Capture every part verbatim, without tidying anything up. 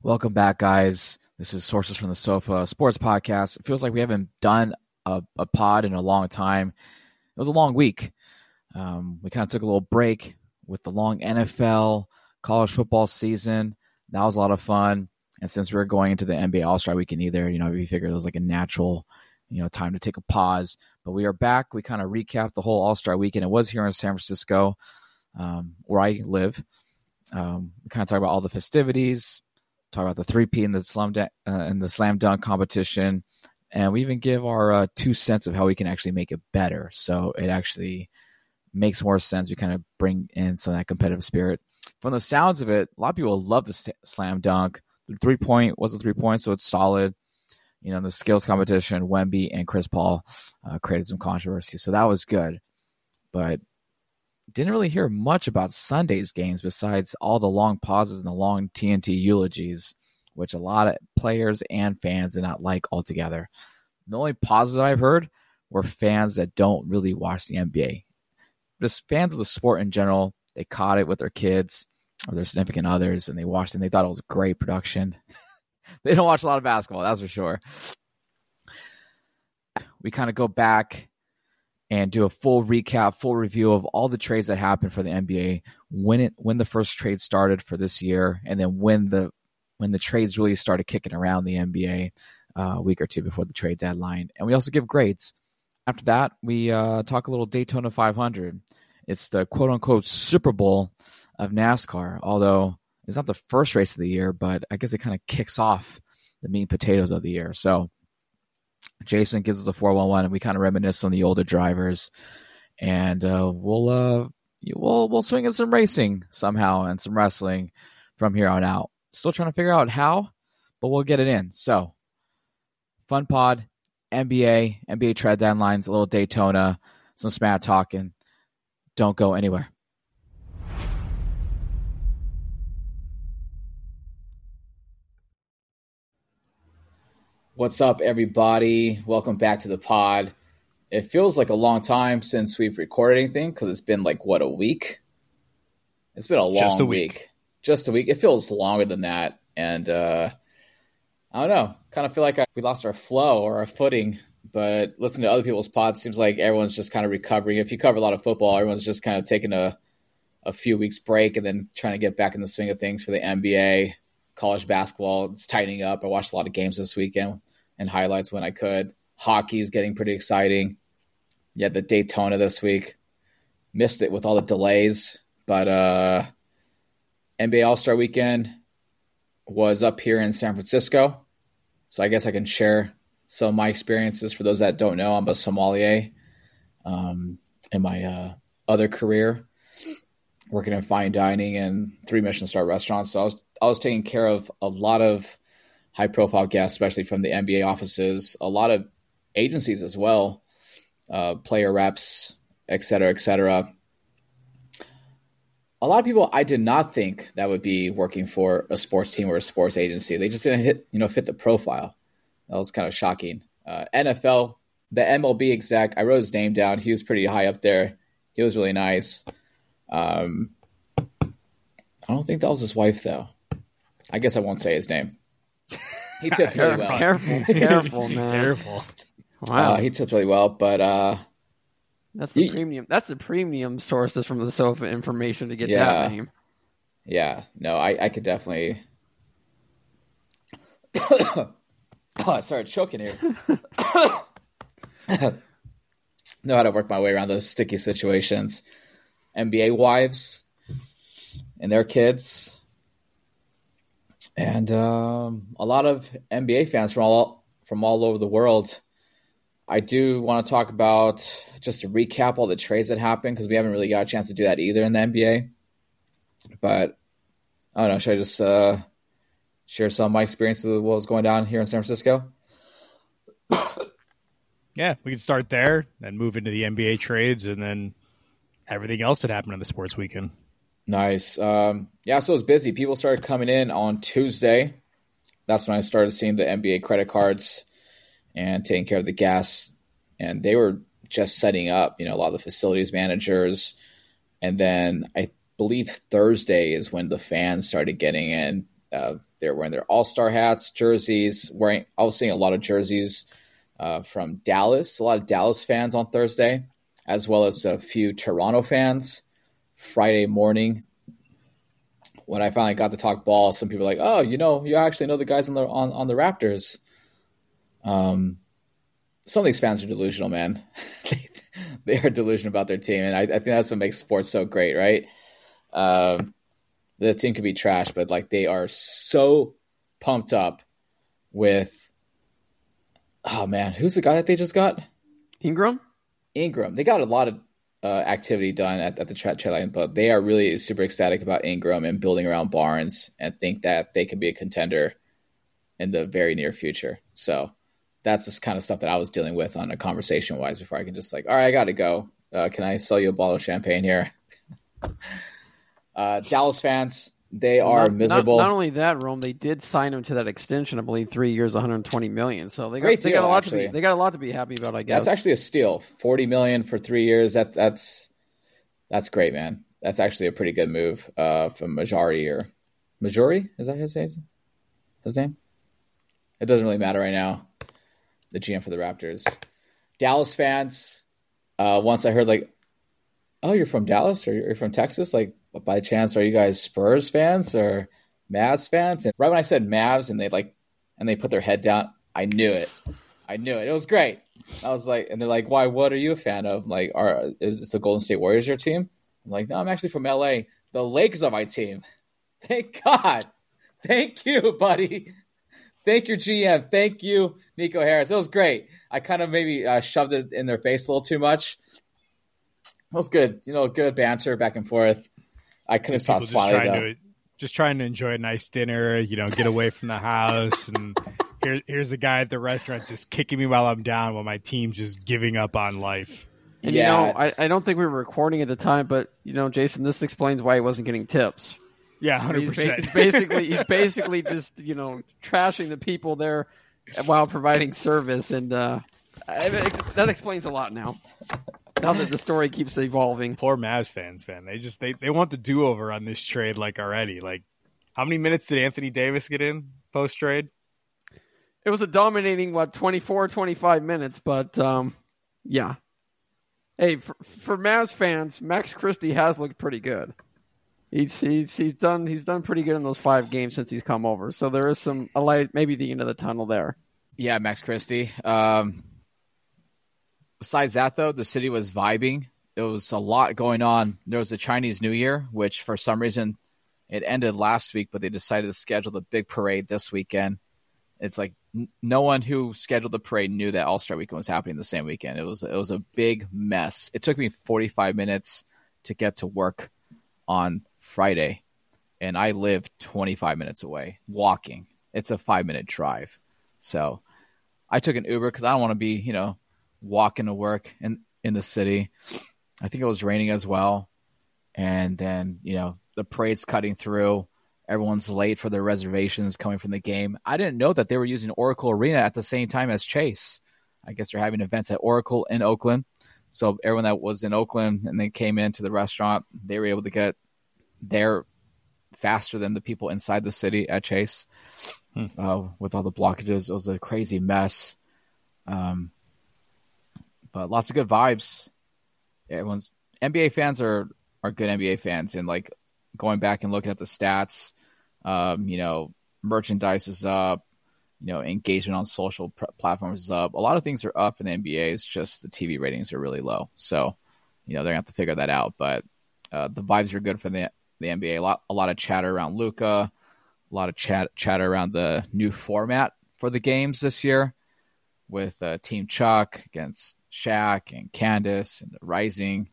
Welcome back, guys. This is Sources from the Sofa Sports Podcast. It feels like we haven't done a, a pod in a long time. It was a long week. Um, we kind of took a little break with the long N F L, college football season. That was a lot of fun. And since we were going into the N B A All-Star Weekend either, you know, we figured it was like a natural, you know, time to take a pause. But we are back. We kind of recapped the whole All-Star Weekend. It was here in San Francisco, um, where I live. Um, we kind of talked about all the festivities, talk about the three-peat in the slam dunk, uh, in the slam dunk competition, and we even give our uh, two cents of how we can actually make it better. So it actually makes more sense. We kind of bring in some of that competitive spirit. From the sounds of it, a lot of people love the slam dunk. The three-point was a three-point, so it's solid. You know, the skills competition, Wemby and Chris Paul uh, created some controversy, so that was good. But didn't really hear much about Sunday's games besides all the long pauses and the long T N T eulogies, which a lot of players and fans did not like altogether. The only pauses I've heard were fans that don't really watch the N B A. Just fans of the sport in general. They caught it with their kids or their significant others, and they watched it, and they thought it was great production. They don't watch a lot of basketball, that's for sure. We kind of go back and do a full recap, full review of all the trades that happened for the N B A, when it when the first trade started for this year, and then when the when the trades really started kicking around the N B A uh, a week or two before the trade deadline. And we also give grades. After that, we uh, talk a little Daytona five hundred. It's the quote-unquote Super Bowl of NASCAR, although it's not the first race of the year, but I guess it kind of kicks off the meat and potatoes of the year. So Jason gives us a four one one, and we kind of reminisce on the older drivers, and uh, we'll uh, we'll we'll swing in some racing somehow and some wrestling from here on out. Still trying to figure out how, but we'll get it in. So, fun pod, N B A, N B A trade deadlines, a little Daytona, some smack talking. Don't go anywhere. What's up, everybody? Welcome back to the pod. It feels like a long time since we've recorded anything because it's been like, what, a week? It's been a long Just a week. week. Just a week. It feels longer than that. And uh, I don't know. Kind of feel like I, we lost our flow or our footing. But listening to other people's pods, seems like everyone's just kind of recovering. If you cover a lot of football, everyone's just kind of taking a, a few weeks break and then trying to get back in the swing of things for the N B A. College basketball, it's tightening up. I watched a lot of games this weekend and highlights when I could. Hockey is getting pretty exciting. Yeah, the Daytona this week. Missed it with all the delays. But uh, N B A All-Star Weekend was up here in San Francisco. So I guess I can share some of my experiences. For those that don't know, I'm a sommelier um, in my uh, other career, working in fine dining and three Michelin star restaurants. So I was I was taking care of a lot of high profile guests, especially from the N B A offices, a lot of agencies as well, uh, player reps, et cetera, et cetera. A lot of people I did not think that would be working for a sports team or a sports agency. They just didn't hit, you know, fit the profile. That was kind of shocking. Uh, N F L, the M L B exec, I wrote his name down. He was pretty high up there. He was really nice. Um, I don't think that was his wife, though. I guess I won't say his name. He tipped really well. Careful, careful, man. Careful. Wow, Uh, he tipped really well, but uh, that's the you- premium. That's the premium sources from the sofa information to get Yeah. that name. yeah, no, I, I could definitely. Oh, I started choking here. Know how to work my way around those sticky situations. N B A wives and their kids, and um, a lot of N B A fans from all from all over the world. I do want to talk about, just to recap all the trades that happened, because we haven't really got a chance to do that either in the N B A. But I don't know. Should I just uh, share some of my experiences of what was going down here in San Francisco? Yeah, we can start there and move into the N B A trades and then everything else that happened in the sports weekend. Nice. Um, yeah, so it was busy. People started coming in on Tuesday. That's when I started seeing the N B A credit cards and taking care of the guests. And they were just setting up, you know, a lot of the facilities managers. And then I believe Thursday is when the fans started getting in. Uh, they're wearing their all-star hats, jerseys. Wearing, I was seeing a lot of jerseys uh, from Dallas, a lot of Dallas fans on Thursday, as well as a few Toronto fans. Friday morning, when I finally got to talk ball, some people were like, "Oh, you know, you actually know the guys on the on, on the Raptors." Um, some of these fans are delusional, man. they, they are delusional about their team, and I, I think that's what makes sports so great, right? Um, the team could be trash, but like they are so pumped up with. Oh man, who's the guy that they just got? Ingram. Ingram. They got a lot of uh, activity done at, at the trade line, but they are really super ecstatic about Ingram and building around Barnes, and think that they could be a contender in the very near future. So that's the kind of stuff that I was dealing with on a conversation wise before I can just like, all right, I got to go. Uh, can I sell you a bottle of champagne here? uh, Dallas fans, they are not, miserable. Not, not only that, Rome, they did sign him to that extension. I believe three years, one hundred twenty million. So they got Great they deal, got a lot actually. to be they got a lot to be happy about. I guess That's actually a steal. Forty million for three years. That that's that's great, man. That's actually a pretty good move uh, from Majori or Majori. Is that his name? His name? It doesn't really matter right now. The G M for the Raptors. Dallas fans. Uh, once I heard like, oh, you're from Dallas or you're from Texas? Like, by chance, are you guys Spurs fans or Mavs fans? And right when I said Mavs, and they like, and they put their head down, I knew it. I knew it. It was great. I was like, and they're like, why? What are you a fan of? I'm like, are is this the Golden State Warriors your team? I'm like, no, I'm actually from L A. The Lakers are my team. Thank God. Thank you, buddy. Thank your G M. Thank you, Nico Harris. It was great. I kind of maybe uh, shoved it in their face a little too much. It was good. You know, good banter back and forth. I couldn't stop Just smiling, trying, though. to, just trying to enjoy a nice dinner, you know, get away from the house. And here, here's the guy at the restaurant just kicking me while I'm down while my team's just giving up on life. And, Yeah. you know, I, I don't think we were recording at the time, but, you know, Jason, this explains why he wasn't getting tips. Yeah, one hundred He's, percent. ba- he's basically he's basically just, you know, trashing the people there while providing service. And uh, I- that explains a lot now. Now that the story keeps evolving. Poor Mavs fans, man. They just they, they want the do-over on this trade like already. Like, how many minutes did Anthony Davis get in post-trade? It was a dominating, what, twenty-four, twenty-five minutes, but um, yeah. Hey, for, for Mavs fans, Max Christie has looked pretty good. He's he's he's done he's done pretty good in those five games since he's come over. So there is some a light, maybe the end of the tunnel there. Yeah, Max Christie. Um, besides that, though, the city was vibing. There was a lot going on. There was the Chinese New Year, which for some reason it ended last week, but they decided to schedule the big parade this weekend. It's like n- no one who scheduled the parade knew that All-Star Weekend was happening the same weekend. It was it was a big mess. It took me forty-five minutes to get to work on Friday, and I live twenty-five minutes away walking. It's a five-minute drive. So I took an Uber because I don't want to be, you know, walking to work in, in the city. I think it was raining as well. And then, you know, the parade's cutting through. Everyone's late for their reservations coming from the game. I didn't know that they were using Oracle Arena at the same time as Chase. I guess they're having events at Oracle in Oakland. So everyone that was in Oakland and they came into the restaurant, they were able to get there faster than the people inside the city at Chase. Hmm. Uh, with all the blockages, it was a crazy mess. Um, but lots of good vibes. Everyone's N B A fans are are good N B A fans, and like going back and looking at the stats, um, you know, merchandise is up. You know, engagement on social pr- platforms is up. A lot of things are up in the N B A. It's just the T V ratings are really low. So, you know, they're gonna have to figure that out. But uh, the vibes are good for the the N B A. A lot, a lot of chatter around Luka. A lot of chat chatter around the new format for the games this year, with uh, Team Chuck against Shaq and Candace and the Rising.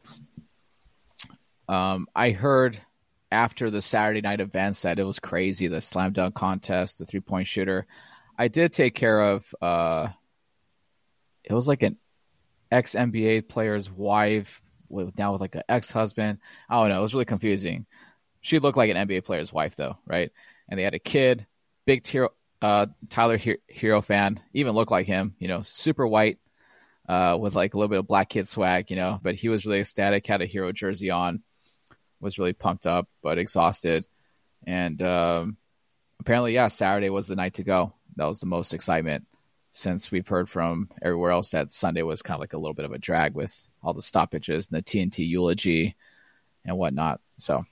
Um, I heard after the Saturday night events that it was crazy, the slam dunk contest, the three-point shooter. I did take care of, uh, it was like an ex-N B A player's wife, with now with like an ex-husband. I don't know. It was really confusing. She looked like an N B A player's wife, though, right? And they had a kid, big tier, uh, Tyler Hero fan, even looked like him, you know, super white, uh, with like a little bit of black kid swag, you know, but he was really ecstatic, had a Hero jersey on, was really pumped up, but exhausted. And um, apparently, yeah, Saturday was the night to go. That was the most excitement since we've heard from everywhere else that Sunday was kind of like a little bit of a drag with all the stoppages and the T N T eulogy and whatnot. So,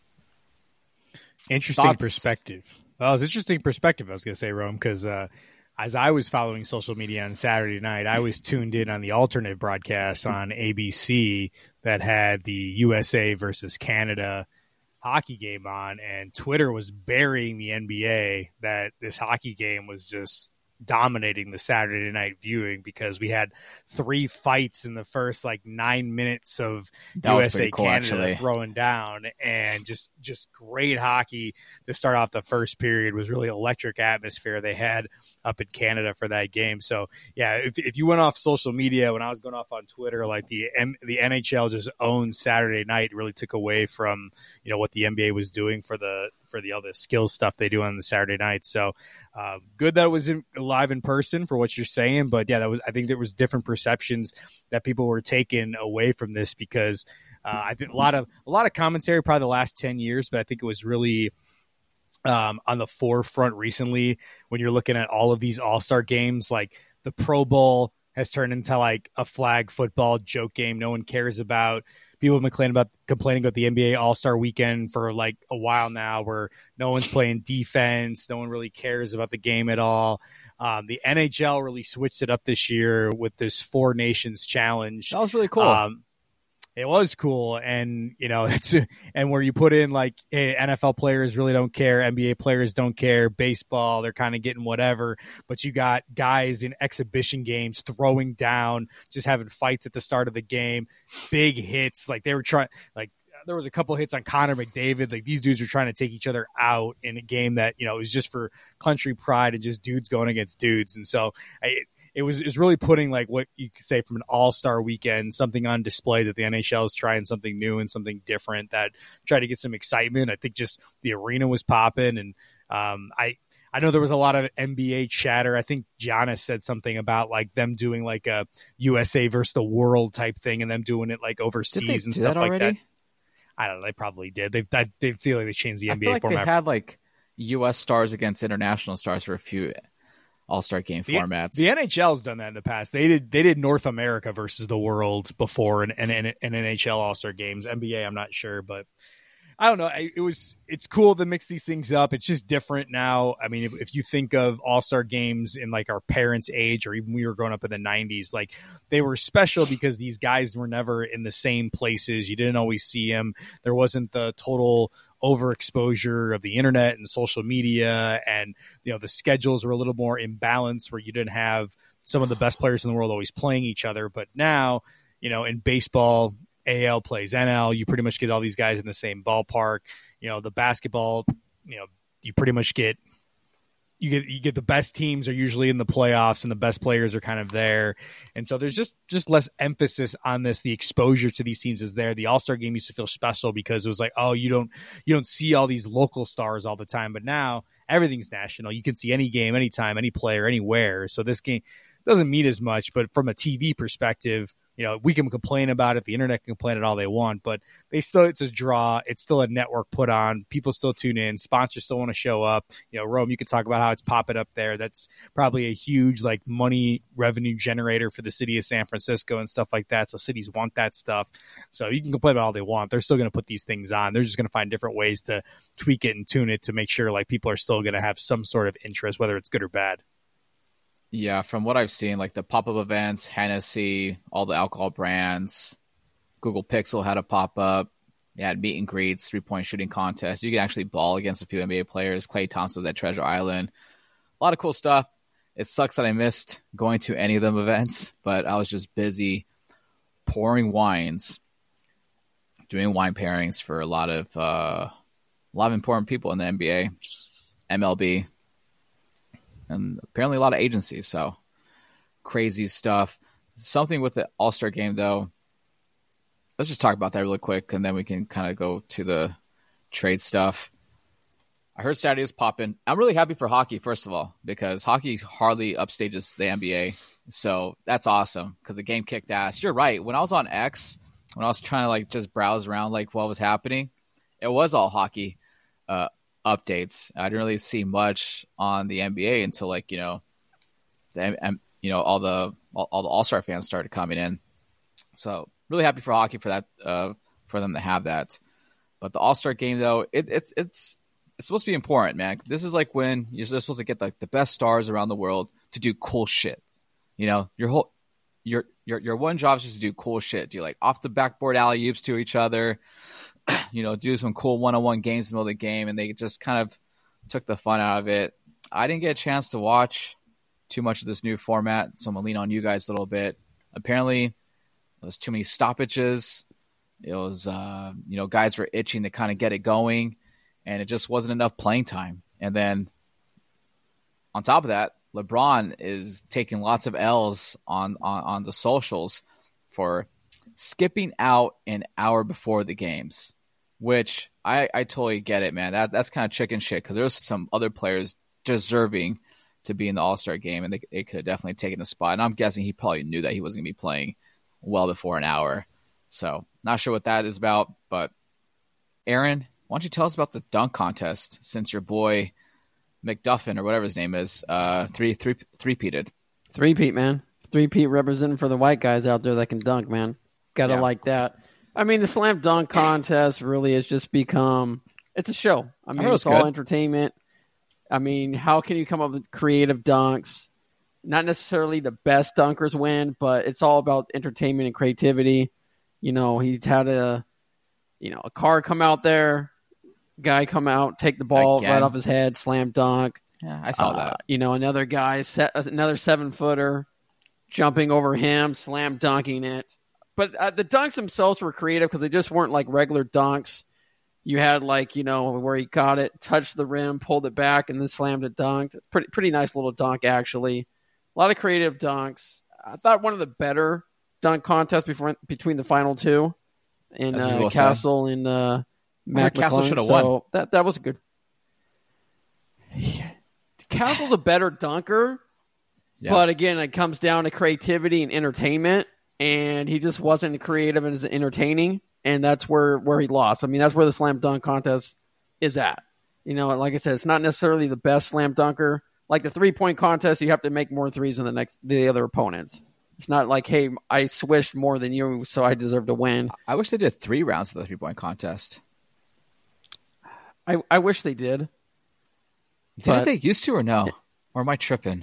interesting thoughts? perspective. Well, it was interesting perspective, I was going to say, Rome, because uh, as I was following social media on Saturday night, I was tuned in on the alternate broadcast on A B C that had the U S A versus Canada hockey game on, and Twitter was burying the N B A that this hockey game was just dominating the Saturday night viewing because we had three fights in the first like nine minutes of that U S A cool, Canada actually. throwing down, and just just great hockey to start off the first period. Was really electric atmosphere they had up in Canada for that game. So yeah, if if you went off social media when I was going off on Twitter, like the M- the N H L just owned Saturday night, really took away from you know what the N B A was doing for the for the other skills stuff they do on the Saturday night. So uh, good that it was in, live in person for what you're saying. But yeah, that was, I think there was different perceptions that people were taken away from this because uh, I think a lot of, a lot of commentary, probably the last ten years, but I think it was really um, on the forefront recently when you're looking at all of these all-star games, like the Pro Bowl has turned into like a flag football joke game. No one cares about. People have been complaining about complaining about the N B A All-Star Weekend for like a while now, where no one's playing defense, no one really cares about the game at all. Um, the N H L really switched it up this year with this Four Nations Challenge. That was really cool. Um, it was cool, and you know, it's and where you put in like hey, N F L players really don't care, N B A players don't care, baseball they're kind of getting whatever, but you got guys in exhibition games throwing down, just having fights at the start of the game, big hits, like they were trying, like there was a couple hits on Connor McDavid, like these dudes were trying to take each other out in a game that you know it was just for country pride and just dudes going against dudes, and so I. It was, it was really putting like what you could say from an all-star weekend, something on display that the N H L is trying something new and something different that tried to get some excitement. I think just the arena was popping. And um, I, I know there was a lot of N B A chatter. I think Giannis said something about like them doing like a U S A versus the world type thing and them doing it like overseas and stuff that like already? that. I don't know. They probably did. They, I, they feel like they changed the I N B A feel like format. They had like U S stars against international stars for a few All-Star game the, formats. The N H L's done that in the past. They did they did North America versus the world before in, in, in, in N H L All-Star games. N B A, I'm not sure, but I don't know. I, it was it's cool to mix these things up. It's just different now. I mean, if, if you think of All-Star games in like our parents' age, or even we were growing up in the nineties, like they were special because these guys were never in the same places. You didn't always see them. There wasn't the total overexposure of the internet and social media, and you know the schedules were a little more imbalanced where you didn't have some of the best players in the world always playing each other. But now, you know, in baseball, A L plays N L, you pretty much get all these guys in the same ballpark. You know, the basketball, you know, you pretty much get you get you get the best teams are usually in the playoffs and the best players are kind of there. And so there's just just less emphasis on this. The exposure to these teams is there. The All-Star game used to feel special because it was like, oh, you don't you don't see all these local stars all the time. But now everything's national. You can see any game, anytime, any player, anywhere. So this game doesn't mean as much, but from a T V perspective, you know, we can complain about it. The internet can complain it all they want, but they still, it's a draw. It's still a network put on. People still tune in. Sponsors still want to show up. You know, Rome, you can talk about how it's popping up there. That's probably a huge like money revenue generator for the city of San Francisco and stuff like that. So cities want that stuff. So you can complain about all they want. They're still going to put these things on. They're just going to find different ways to tweak it and tune it to make sure like people are still going to have some sort of interest, whether it's good or bad. Yeah, from what I've seen, like the pop-up events, Hennessy, all the alcohol brands, Google Pixel had a pop-up. They had meet and greets, three-point shooting contests. You can actually ball against a few N B A players. Klay Thompson was at Treasure Island. A lot of cool stuff. It sucks that I missed going to any of them events, but I was just busy pouring wines, doing wine pairings for a lot of uh, a lot of important people in the N B A, M L B, and apparently a lot of agencies. So crazy stuff. Something with the All-Star game, though. Let's just talk about that really quick, and then we can kind of go to the trade stuff. I heard Saturday was popping. I'm really happy for hockey, first of all, because hockey hardly upstages the N B A. So that's awesome because the game kicked ass. You're right. When I was on X, when I was trying to like just browse around like what was happening, it was all hockey. Uh, updates. I didn't really see much on the N B A until like you know, the you know all the all, all the All Star fans started coming in. So really happy for hockey for that uh, for them to have that. But the All Star game though, it, it's it's it's supposed to be important, man. This is like when you're supposed to get like the best stars around the world to do cool shit. You know, your whole your your your one job is just to do cool shit. Do like off the backboard alley oops to each other. You know, do some cool one-on-one games in the middle of the game, and they just kind of took the fun out of it. I didn't get a chance to watch too much of this new format, so I'm going to lean on you guys a little bit. Apparently, there's too many stoppages. It was, uh, you know, guys were itching to kind of get it going, and it just wasn't enough playing time. And then on top of that, LeBron is taking lots of L's on, on, on the socials for skipping out an hour before the games. Which I, I totally get it, man. That that's kind of chicken shit because there's some other players deserving to be in the All-Star game, and they, they could have definitely taken a spot. And I'm guessing he probably knew that he wasn't going to be playing well before an hour. So not sure what that is about. But Aaron, why don't you tell us about the dunk contest since your boy McDuffin or whatever his name is, uh, three three three-peated. Three-peat, man. Three-peat representing for the white guys out there that can dunk, man. Gotta yeah. like that. I mean, the slam dunk contest really has just become – it's a show. I mean, I it's all entertainment. I mean, how can you come up with creative dunks? Not necessarily the best dunkers win, but it's all about entertainment and creativity. You know, he's had a, you know, a car come out there, guy come out, take the ball Again. right off his head, slam dunk. Yeah, I saw uh, that. You know, another guy, set, another seven-footer, jumping over him, slam dunking it. But uh, the dunks themselves were creative because they just weren't like regular dunks. You had like, you know, where he got it, touched the rim, pulled it back, and then slammed it dunked. Pretty pretty nice little dunk, actually. A lot of creative dunks. I thought one of the better dunk contests before, between the final two in uh, Castle and uh, Mac Castle should have so won. That, that was a good. Yeah. Castle's a better dunker, yeah. but again, it comes down to creativity and entertainment. And he just wasn't creative and entertaining, and that's where, where he lost. I mean, that's where the slam dunk contest is at. You know, like I said, it's not necessarily the best slam dunker. Like the three-point contest, you have to make more threes than the next the other opponents. It's not like, hey, I swished more than you, so I deserve to win. I wish they did three rounds of the three-point contest. I I wish they did. Didn't they used to or no? Or am I tripping?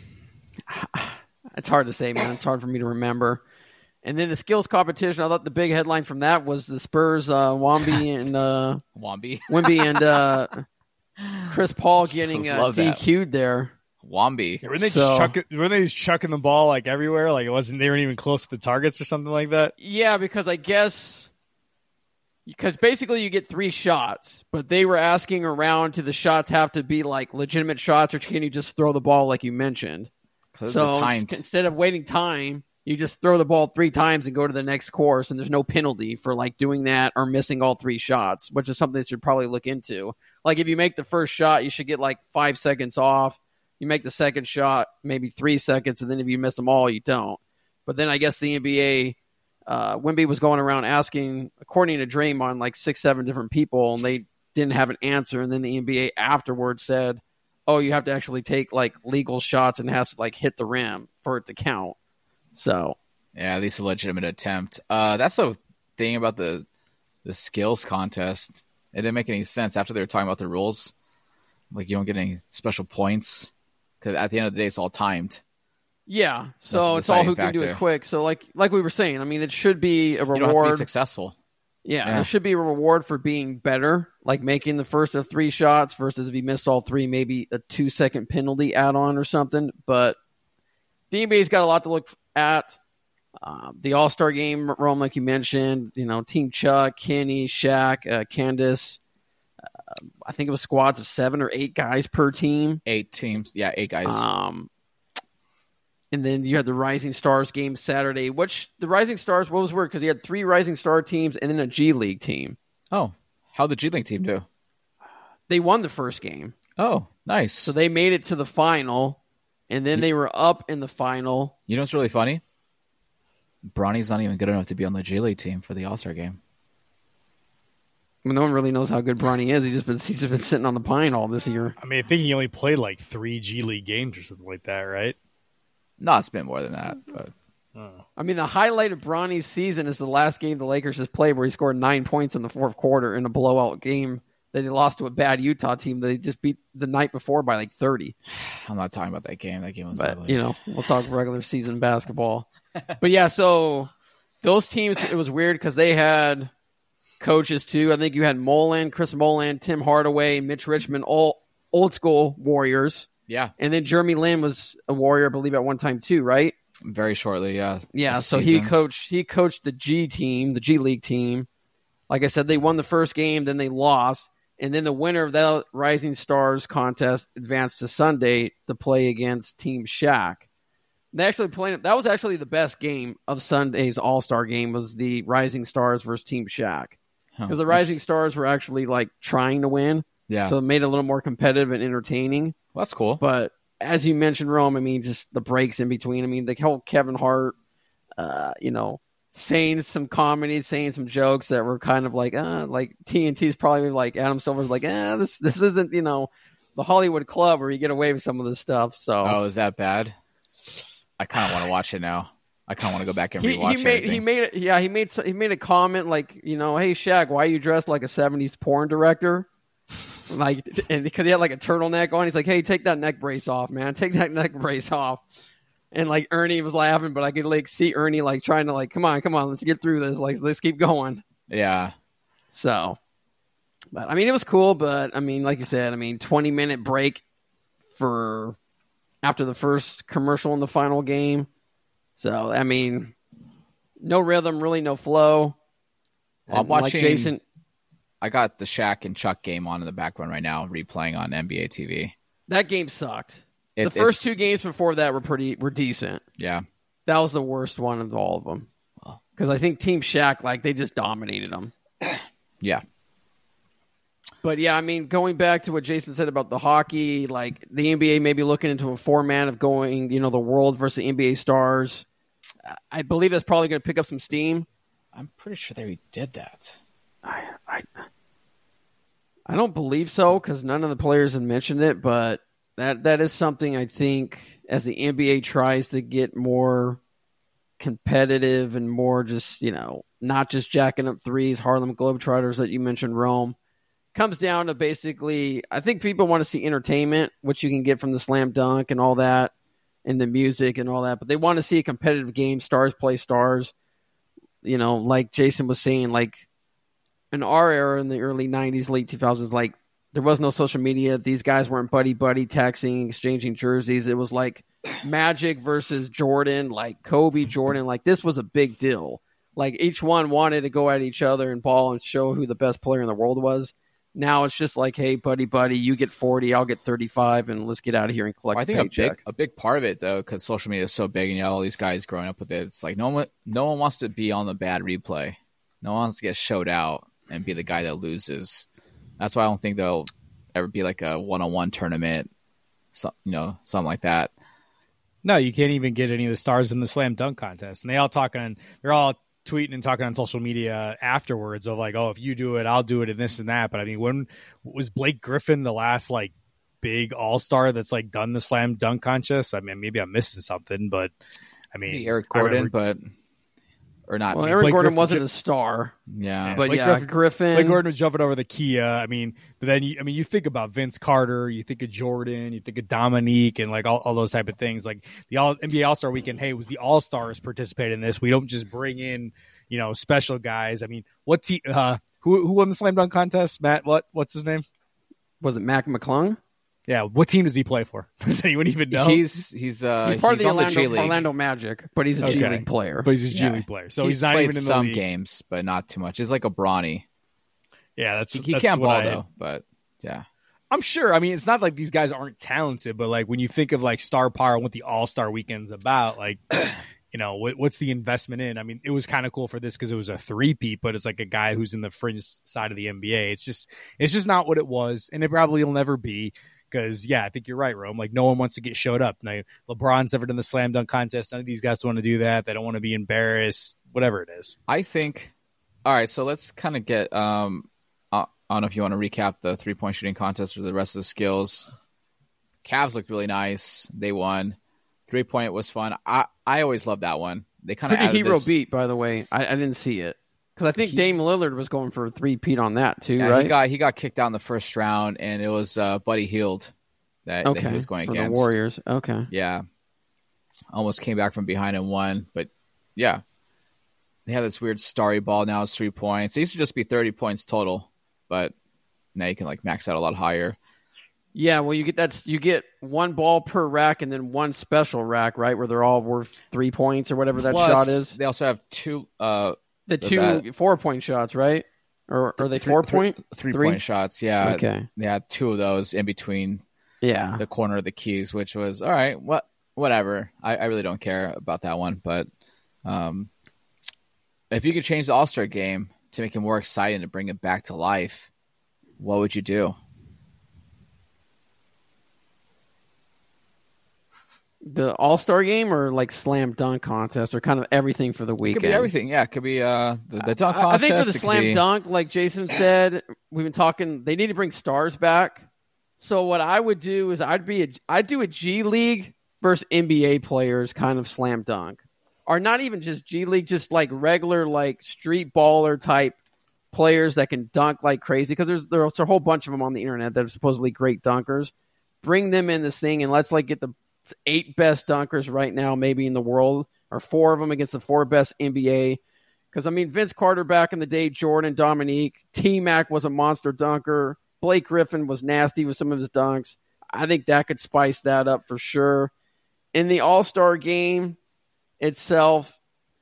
It's hard to say, man. It's hard for me to remember. And then the skills competition, I thought the big headline from that was the Spurs, uh, Wamby and uh, Wamby, Wimby and uh, Chris Paul getting uh, D Q'd there. Wamby. Yeah, were they so, just chucking? Were they just chucking the ball like everywhere? Like it wasn't. They weren't even close to the targets or something like that. Yeah, because I guess because basically you get three shots, but they were asking around, do the shots have to be like legitimate shots, or can you just throw the ball like you mentioned? So instead of waiting time, you just throw the ball three times and go to the next course, and there's no penalty for like doing that or missing all three shots, which is something that you should probably look into. Like if you make the first shot, you should get like five seconds off. You make the second shot, maybe three seconds, and then if you miss them all, you don't. But then I guess the N B A, uh, Wimby was going around asking, according to Draymond, like six, seven different people, and they didn't have an answer. And then the N B A afterwards said, oh, you have to actually take like legal shots and it has to like hit the rim for it to count. So yeah, at least a legitimate attempt. Uh, that's the thing about the the skills contest. It didn't make any sense after they were talking about the rules. Like you don't get any special points because at the end of the day, it's all timed. Yeah, so it's all who factor. can do it quick. So like like we were saying, I mean, it should be a reward. You don't have to be successful. Yeah, yeah, there should be a reward for being better, like making the first of three shots versus if you missed all three, maybe a two-second penalty add-on or something. But the N B A's got a lot to look at. Um, the All-Star game, Rome, like you mentioned, you know, Team Chuck, Kenny, Shaq, uh, Candace. Uh, I think it was squads of seven or eight guys per team. Eight teams, yeah, eight guys. Um, and then you had the Rising Stars game Saturday. Which the Rising Stars, what was weird because you had three Rising Star teams and then a G League team. Oh, how'd the G League team do? They won the first game. Oh, nice. So they made it to the final, and then they were up in the final. You know what's really funny? Bronny's not even good enough to be on the G League team for the All-Star game. mean, no one really knows how good Bronny is. He just been, he's just been sitting on the pine all this year. I mean, I think he only played like three G League games or something like that, right? No, it's been more than that. But Oh. I mean, the highlight of Bronny's season is the last game the Lakers just played where he scored nine points in the fourth quarter in a blowout game that they lost to a bad Utah team that they just beat the night before by like thirty. I'm not talking about that game. That game was But, ugly. you know, we'll talk regular season basketball. But, yeah, so those teams, it was weird because they had coaches, too. I think you had Molan, Chris Molan, Tim Hardaway, Mitch Richmond, all old school Warriors. Yeah, And then Jeremy Lin was a Warrior, I believe, at one time, too, right? very shortly. Yeah, Yeah, this so season. he coached he coached the G team, the G League team. Like I said, they won the first game, then they lost. And then the winner of that Rising Stars contest advanced to Sunday to play against Team Shaq. They actually played. That was actually the best game of Sunday's All Star game. Was the Rising Stars versus Team Shaq Huh. because the Rising Stars were actually like trying to win, Yeah, so it made it a little more competitive and entertaining. well, that's cool. But as you mentioned, Rome, I mean, just the breaks in between. I mean, the whole Kevin Hart, uh, you know, saying some comedy, saying some jokes that were kind of like, uh, like T N T's probably like Adam Silver's like, eh, this this isn't, you know, the Hollywood Club where you get away with some of this stuff. So Oh, is that bad? I kind of want to watch it now. I kind of want to go back and he, rewatch he made everything. he made it. Yeah, he made he made a comment like, you know, hey Shaq, why are you dressed like a seventies porn director? Like, and because he had like a turtleneck on, he's like, "Hey, take that neck brace off, man. Take that neck brace off." And like Ernie was laughing, but I could like see Ernie like trying to like, "Come on, come on, let's get through this. Like, let's keep going." Yeah, So, but I mean, it was cool. But I mean, like you said, I mean, twenty minute break for after the first commercial in the final game. So I mean, no rhythm, really, no flow. Well, I'm And like watching- Jason. I got the Shaq and Chuck game on in the background right now, replaying on N B A T V. That game sucked. It- the first two it's- games before that were pretty were decent. Yeah, That was the worst one of all of them. Because I think Team Shaq, like, they just dominated them. yeah. But, yeah, I mean, going back to what Jason said about the hockey, like, the N B A may be looking into a format of going, you know, the world versus the N B A stars. I believe that's probably going to pick up some steam. I'm pretty sure they already did that. I, I, I don't believe so because none of the players have mentioned it, but that that is something I think as the N B A tries to get more competitive and more just, you know, not just jacking up threes, Harlem Globetrotters that you mentioned, Rome, comes down to basically, I think people want to see entertainment, which you can get from the slam dunk and all that, and the music and all that, but they want to see a competitive game, stars play stars. You know, like Jason was saying, like, in our era in the early nineties, late two thousands, like there was no social media. These guys weren't buddy buddy texting, exchanging jerseys. It was like Magic versus Jordan, like Kobe, Jordan. Like this was a big deal. Like each one wanted to go at each other and ball and show who the best player in the world was. Now it's just like, hey, buddy, buddy, you get forty, I'll get thirty-five, and let's get out of here and collect Well, I a think a paycheck. big a big part of it though, because social media is so big, and you have all these guys growing up with it. It's like no one no one wants to be on the bad replay. No one wants to get showed out and be the guy that loses. That's why I don't think there'll ever be like a one-on-one tournament, so, you know, something like that. No, you can't even get any of the stars in the slam dunk contest. And they all talking, they're all tweeting and talking on social media afterwards of like, oh, if you do it, I'll do it and this and that. But I mean, when was Blake Griffin the last like big all-star that's like done the slam dunk contest? I mean, maybe I'm missing something, but I mean, Maybe Eric I Gordon, remember- but or not. Well, maybe. Aaron Blake Gordon Griffin- wasn't a star, yeah, but Blake yeah, Griffin- Griffin. Blake Gordon was jumping over the Kia. I mean, but then you, I mean, you think about Vince Carter, you think of Jordan, you think of Dominique, and like all, all those type of things. Like the all, N B A All Star Weekend, hey, it was the All Stars participated in this. We don't just bring in, you know, special guys. I mean, what team? Uh, who who won the slam dunk contest? Matt, what what's his name? Was it Mac McClung? Yeah, what team does he play for? Does anyone even know? he's he's uh He's part of the on the G Orlando, League. Orlando Magic, but he's a G Okay. League player. but he's a G Yeah. League player, so he's, he's, not played even in the some league. games, but not too much. He's like a Bronny. Yeah, that's He, he that's can't what ball I- though, but yeah. I'm sure. I mean, it's not like these guys aren't talented, but like when you think of like star power and what the All Star Weekend's about, like, you know, what, what's the investment in? I mean, it was kind of cool for this because it was a three-peat, but it's like a guy who's in the fringe side of the N B A. It's just, it's just not what it was, and it probably will never be. Because yeah, I think you're right, Rome. Like no one wants to get showed up. Now, LeBron's never done the slam dunk contest. None of these guys want to do that. They don't want to be embarrassed. Whatever it is. I think. All right, so let's kind of get um, uh, I don't know if you want to recap the three-point shooting contest or the rest of the skills. Cavs looked really nice. They won. Three-point was fun. I, I always loved that one. They kind of Pretty hero this... beat, by the way. I, I didn't see it. Because I think he... Dame Lillard was going for a three-peat on that, too, yeah, right? He got, he got kicked out in the first round, and it was uh, Buddy Hield that, okay. that he was going for against. the Warriors. Okay. Yeah. Almost came back from behind and won. But, yeah. They have this weird starry ball now. It's three points. It used to just be thirty points total. But now you can like max out a lot higher. Yeah, well, you get that's you get one ball per rack and then one special rack, right, where they're all worth three points or whatever that Plus, shot is. They also have two, uh, the two that, four point shots, right? Or are they four three, point? Three, three point shots, yeah. Okay, they had two of those in between. Yeah, the corner of the keys, which was all right. What, whatever. I, I really don't care about that one, but um, if you could change the All-Star game to make it more exciting to bring it back to life, what would you do? The All-Star game or like slam dunk contest or kind of everything for the weekend? It could be everything, yeah. It could be uh, the, the dunk I, contest. I think for the slam be... dunk, like Jason said, we've been talking, they need to bring stars back. So what I would do is I'd be a, I'd do a G League versus N B A players kind of slam dunk. Or not even just G League, just like regular like street baller type players that can dunk like crazy, because there's there's a whole bunch of them on the internet that are supposedly great dunkers. Bring them in this thing and let's like get the eight best dunkers right now maybe in the world, or four of them against the four best N B A. Because I mean, Vince Carter back in the day, Jordan, Dominique, T-Mac was a monster dunker. Blake Griffin was nasty with some of his dunks. I think that could spice that up for sure. In the All-Star game itself,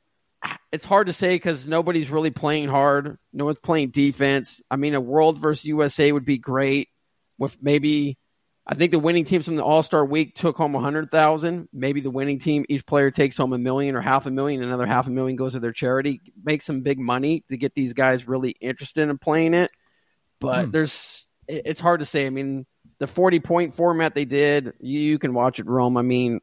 it's hard to say because nobody's really playing hard. No one's playing defense. I mean, a World versus U S A would be great. With maybe, I think the winning teams from the All-Star week took home one hundred thousand dollars. Maybe the winning team, each player takes home a million or half a million. Another half a million goes to their charity. Make some big money to get these guys really interested in playing it. But hmm. there's, it's hard to say. I mean, the forty-point format they did, you, you can watch it, Rome. I mean,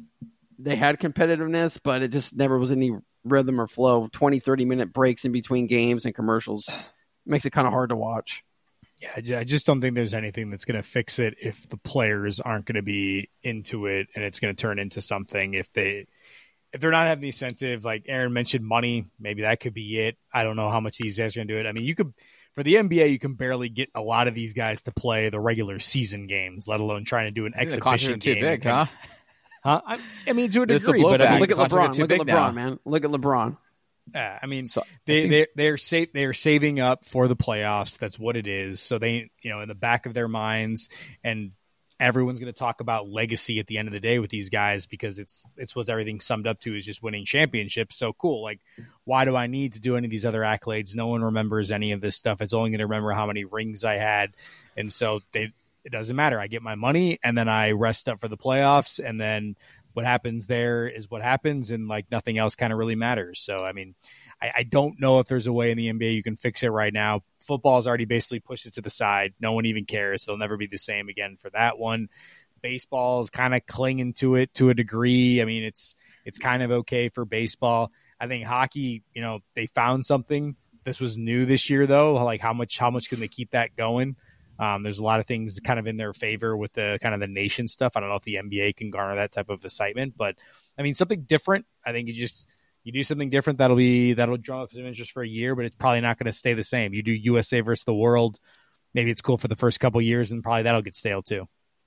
they had competitiveness, but it just never was any rhythm or flow. twenty, thirty-minute breaks in between games and commercials. Makes it kind of hard to watch. Yeah, I just don't think there's anything that's going to fix it if the players aren't going to be into it, and it's going to turn into something if they if they're not having the incentive. Like Aaron mentioned, money, maybe that could be it. I don't know how much these guys are going to do it. I mean, you could for the N B A, you can barely get a lot of these guys to play the regular season games, let alone trying to do an exhibition too game. Big, huh? Huh? I, I mean, to a degree, but I mean, look at LeBron. Look at LeBron, now. man. Look at LeBron. Yeah, I mean, so, they I think... they they're sa- they're saving up for the playoffs. That's what it is. So they, you know, in the back of their minds, and everyone's going to talk about legacy at the end of the day with these guys because it's it's what everything summed up to is just winning championships. So cool. Like, why do I need to do any of these other accolades? No one remembers any of this stuff. It's only going to remember how many rings I had, and so they it doesn't matter. I get my money, and then I rest up for the playoffs, and then what happens there is what happens, and like nothing else kind of really matters. So, I mean, I, I don't know if there's a way in the N B A you can fix it right now. Football's already basically pushed it to the side. No one even cares. It'll never be the same again for that one. Baseball is kind of clinging to it to a degree. I mean, it's it's kind of okay for baseball. I think hockey, you know, they found something. This was new this year, though. Like how much how much can they keep that going? Um, there's a lot of things kind of in their favor with the kind of the nation stuff. I don't know if the N B A can garner that type of excitement, but I mean, something different. I think you just, you do something different. That'll be, that'll draw up some interest for a year, but it's probably not going to stay the same. You do U S A versus the world. Maybe it's cool for the first couple of years and probably that'll get stale too.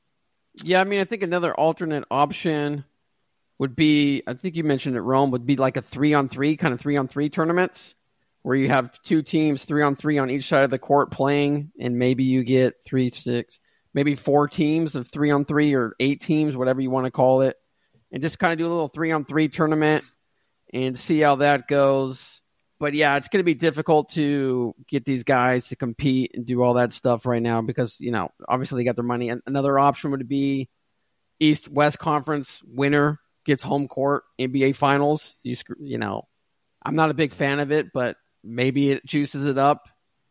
Yeah. I mean, I think another alternate option would be, I think you mentioned it, Rome, would be like a three on three kind of three on three tournaments, where you have two teams, three on three on each side of the court playing, and maybe you get three, six, maybe four teams of three on three or eight teams, whatever you want to call it, and just kind of do a little three on three tournament and see how that goes. But yeah, it's going to be difficult to get these guys to compete and do all that stuff right now because, you know, obviously they got their money. And another option would be East-West Conference winner gets home court, N B A Finals. You, you know, I'm not a big fan of it, but maybe it juices it up.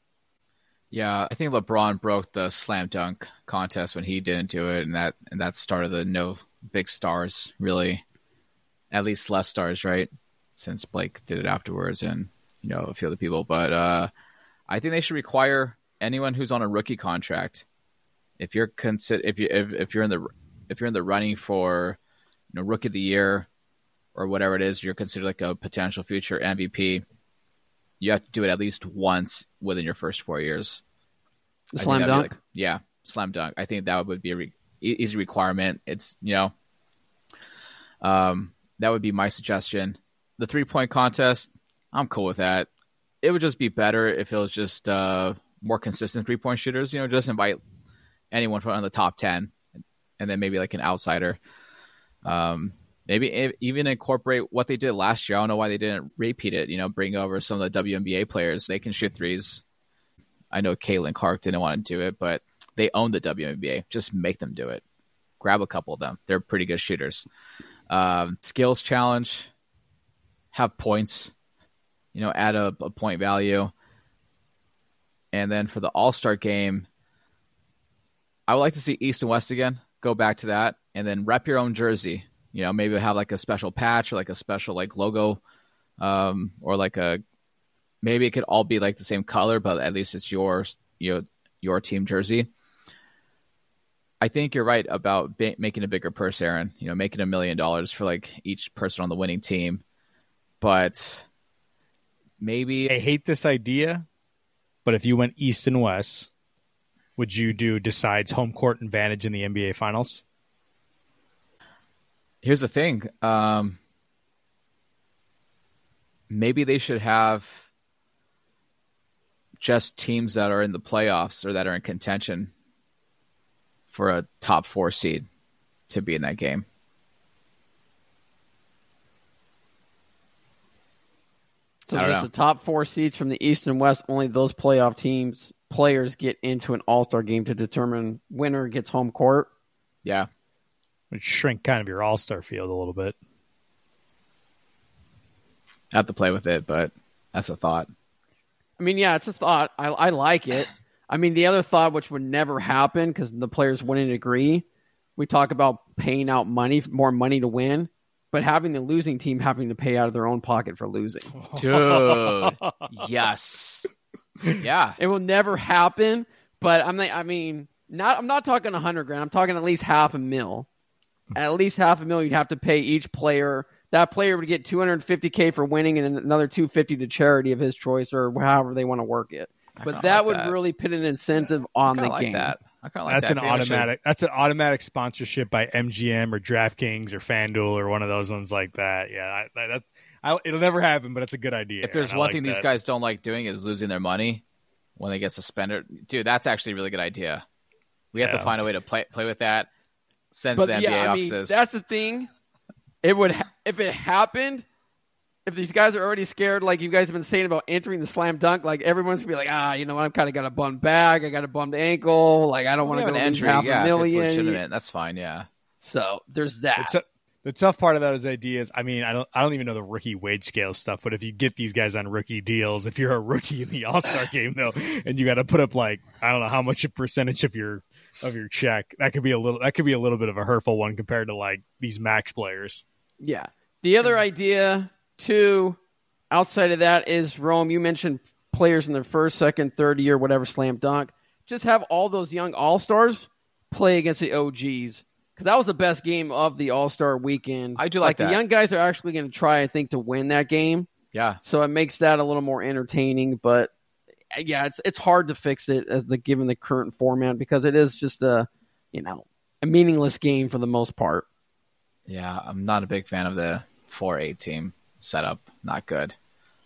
Yeah, I think LeBron broke the slam dunk contest when he didn't do it, and that and that started the no big stars, really. At least less stars, right? Since Blake did it afterwards and, you know, a few other people. But uh, I think they should require anyone who's on a rookie contract, if you're consider if you if, if you're in the if you're in the running for, you know, rookie of the year or whatever it is, you're considered like a potential future M V P. You have to do it at least once within your first four years. Slam dunk? Like, yeah, slam dunk. I think that would be a re- easy requirement. It's, you know, um, that would be my suggestion. The three-point contest, I'm cool with that. It would just be better if it was just uh, more consistent three-point shooters. You know, just invite anyone from the top ten, and then maybe like an outsider. Um, maybe even incorporate what they did last year. I don't know why they didn't repeat it. You know, bring over some of the W N B A players. They can shoot threes. I know Caitlin Clark didn't want to do it, but they own the W N B A. Just make them do it. Grab a couple of them. They're pretty good shooters. Um, skills challenge. Have points. You know, add a, a point value. And then for the All-Star game, I would like to see East and West again. Go back to that. And then rep your own jersey. You know, maybe have like a special patch or like a special like logo, um, or like a, maybe it could all be like the same color, but at least it's yours, you know, your team jersey. I think you're right about ba- making a bigger purse, Aaron. You know, making a million dollars for like each person on the winning team. But maybe I hate this idea, but if you went East and West, would you do decides home court advantage in the N B A Finals? Here's the thing. Um, maybe they should have just teams that are in the playoffs or that are in contention for a top four seed to be in that game. So just know. The top four seeds from the East and West, only those playoff teams, players get into an all-star game to determine winner gets home court. Yeah. Would shrink kind of your all-star field a little bit. I have to play with it, but that's a thought. I mean, yeah, it's a thought. I, I like it. I mean, the other thought, which would never happen because the players wouldn't agree, we talk about paying out money, more money to win, but having the losing team having to pay out of their own pocket for losing. Dude, yes. Yeah. It will never happen, but I'm like, I mean, not I'm not talking a hundred grand. I'm talking at least half a mil. At least half a mil you'd have to pay each player. That player would get two hundred fifty thousand for winning and another two hundred fifty to charity of his choice or however they want to work it. But that like would that. really put an incentive on the like game. That. I kind of like that's that. an automatic. That's an automatic sponsorship by M G M or DraftKings or FanDuel or one of those ones like that. Yeah, I, that, I, it'll never happen, but it's a good idea. If there's one like thing that. these guys don't like doing is losing their money when they get suspended, dude, that's actually a really good idea. We have yeah. to find a way to play play with that. Send but to the yeah, N B A I offices. Mean, that's the thing. It would ha- if it happened. If these guys are already scared, like you guys have been saying about entering the slam dunk, like everyone's gonna be like, ah, you know, I've kind of got a bummed back, I got a bummed ankle, like I don't want to go entry, half yeah, a million. It's legitimate. That's fine, yeah. So there's that. The, t- the tough part of those ideas, I mean, I don't, I don't even know the rookie wage scale stuff, but if you get these guys on rookie deals, if you're a rookie in the All Star game though, and you got to put up like I don't know how much a percentage of your of your check, that could be a little, that could be a little bit of a hurtful one compared to like these max players. Yeah. The other idea too. Outside of that is, Rome, you mentioned players in their first, second, third year, whatever, slam dunk. Just have all those young all-stars play against the O Gs. Because that was the best game of the all-star weekend. I do like, like that. The young guys are actually going to try, I think, to win that game. Yeah. So it makes that a little more entertaining. But, yeah, it's it's hard to fix it as the given the current format because it is just a, you know, a meaningless game for the most part. Yeah, I'm not a big fan of the four eight team setup. Not good.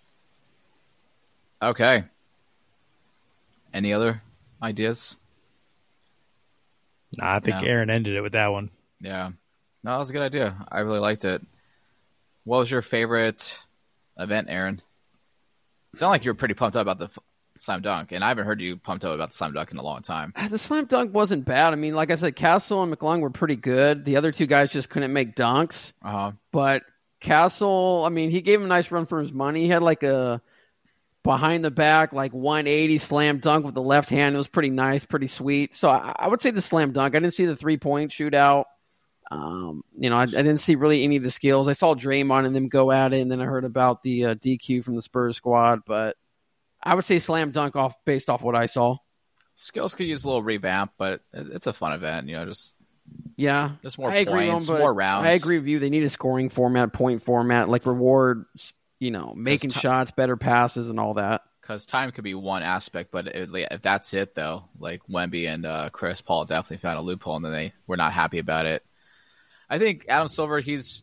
Okay. Any other ideas? Nah, I think no. Aaron ended it with that one. Yeah. No, that was a good idea. I really liked it. What was your favorite event, Aaron? It sounded like you were pretty pumped up about the f- slam dunk, and I haven't heard you pumped up about the slam dunk in a long time. The slam dunk wasn't bad. I mean, like I said, Castle and McClung were pretty good. The other two guys just couldn't make dunks. Uh-huh. But Castle, I mean, he gave him a nice run for his money. He had like a behind the back, like one eighty slam dunk with the left hand. It was pretty nice, pretty sweet. So I, I would say the slam dunk. I didn't see the three-point shootout. Um, you know, I, I didn't see really any of the skills. I saw Draymond and them go at it, and then I heard about the uh, D Q from the Spurs squad. But I would say slam dunk off based off what I saw. Skills could use a little revamp, but it's a fun event. You know, just yeah, just more I agree points, on, more rounds. I agree with you. They need a scoring format, point format, like reward. You know, making t- shots, better passes, and all that. Because time could be one aspect, but it, if that's it, though, like Wemby and uh, Chris Paul definitely found a loophole, and then they were not happy about it. I think Adam Silver, he's.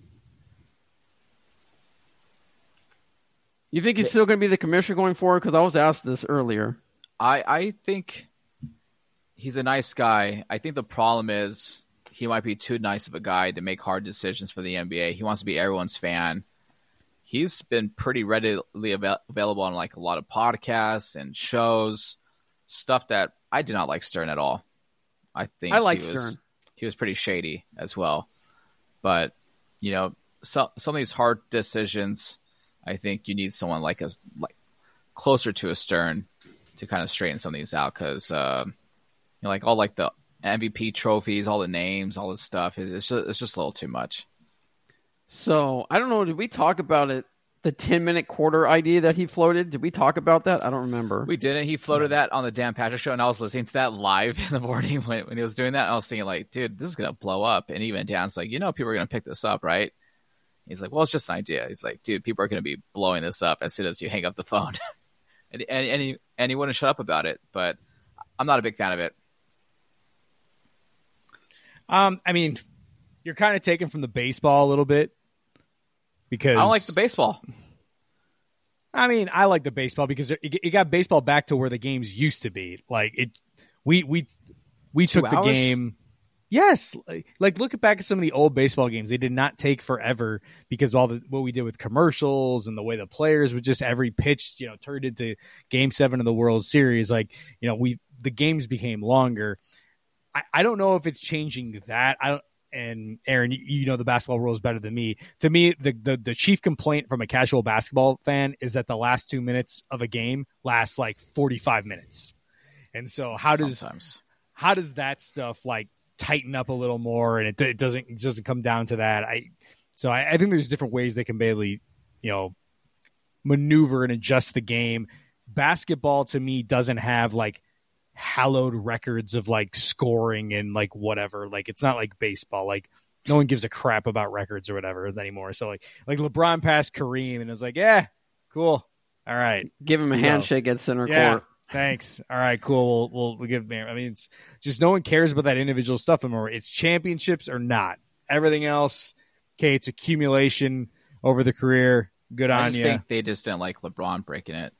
You think he's still going to be the commissioner going forward? Because I was asked this earlier. I I think he's a nice guy. I think the problem is he might be too nice of a guy to make hard decisions for the N B A. He wants to be everyone's fan. He's been pretty readily avail- available on like a lot of podcasts and shows, stuff that I did not like Stern at all. I think I like he was, Stern. He was pretty shady as well. But, you know, so, some of these hard decisions, I think you need someone like us, like closer to a Stern to kind of straighten some of these out. Because, uh, you know, like all like the M V P trophies, all the names, all this stuff, it's just, it's just a little too much. So, I don't know, did we talk about it, the ten-minute quarter idea that he floated? Did we talk about that? I don't remember. We didn't. He floated that on the Dan Patrick Show, and I was listening to that live in the morning when, when he was doing that, and I was thinking, like, dude, this is going to blow up. And even Dan's like, you know people are going to pick this up, right? He's like, well, it's just an idea. He's like, dude, people are going to be blowing this up as soon as you hang up the phone. and, and, and, he, and he wouldn't shut up about it, but I'm not a big fan of it. Um, I mean, you're kind of taken from the baseball a little bit because I don't like the baseball. I mean, I like the baseball because it, it got baseball back to where the games used to be. Like it, we we we Two took the hours? game. Yes, like, like look back at some of the old baseball games. They did not take forever because of all the what we did with commercials and the way the players would just every pitch, you know, turned into Game Seven of the World Series. Like, you know, we the games became longer. I, I don't know if it's changing that. I don't. And Aaron, you, you know the basketball rules better than me. To me, the, the the chief complaint from a casual basketball fan is that the last two minutes of a game lasts like forty-five minutes. And so how does Sometimes. how does that stuff like tighten up a little more? And it, it doesn't it doesn't come down to that. I so I, I think there's different ways they can barely, you know, maneuver and adjust the game. Basketball to me doesn't have like hallowed records of like scoring and like whatever. Like it's not like baseball. Like no one gives a crap about records or whatever anymore. So like like LeBron passed Kareem and it was like, yeah, cool. All right. Give him a So, handshake at center yeah, court. thanks. All right, cool. We'll we'll, we'll give I mean it's just no one cares about that individual stuff anymore. It's championships or not. Everything else, okay, it's accumulation over the career. Good I on just you. think they just didn't like LeBron breaking it.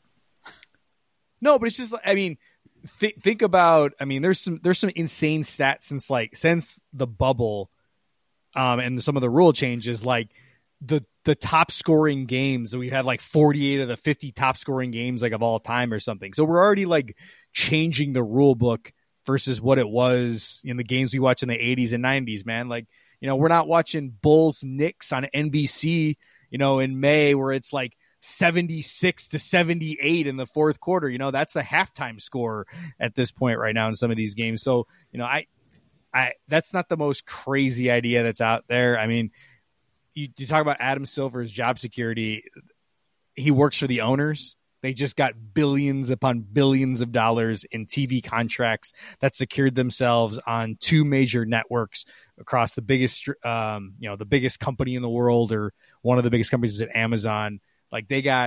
No, but it's just I mean Th- think about, I mean, there's some there's some insane stats since like since the bubble, um, and some of the rule changes. Like the the top scoring games, we had like forty-eight of the fifty top scoring games like of all time or something. So we're already like changing the rule book versus what it was in the games we watched in the eighties and nineties. Man, like you know, we're not watching Bulls Knicks on N B C, you know, in May where it's like seventy-six to seventy-eight in the fourth quarter. You know, that's the halftime score at this point right now in some of these games. So, you know, I, I, that's not the most crazy idea that's out there. I mean, you, you talk about Adam Silver's job security. He works for the owners. They just got billions upon billions of dollars in T V contracts that secured themselves on two major networks across the biggest, um, you know, the biggest company in the world or one of the biggest companies is at Amazon. Like they got,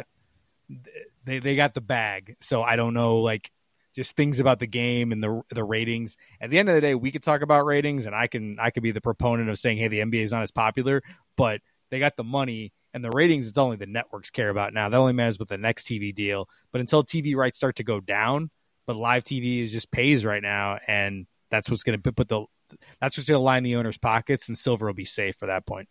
they they got the bag. So I don't know, like just things about the game and the the ratings. At the end of the day, we could talk about ratings, and I can I could be the proponent of saying, hey, the N B A is not as popular, but they got the money and the ratings. It's only the networks care about now. That only matters with the next T V deal. But until T V rights start to go down, but live T V is just pays right now, and that's what's going to put the that's what's going to line the owners' pockets, and Silver will be safe for that point.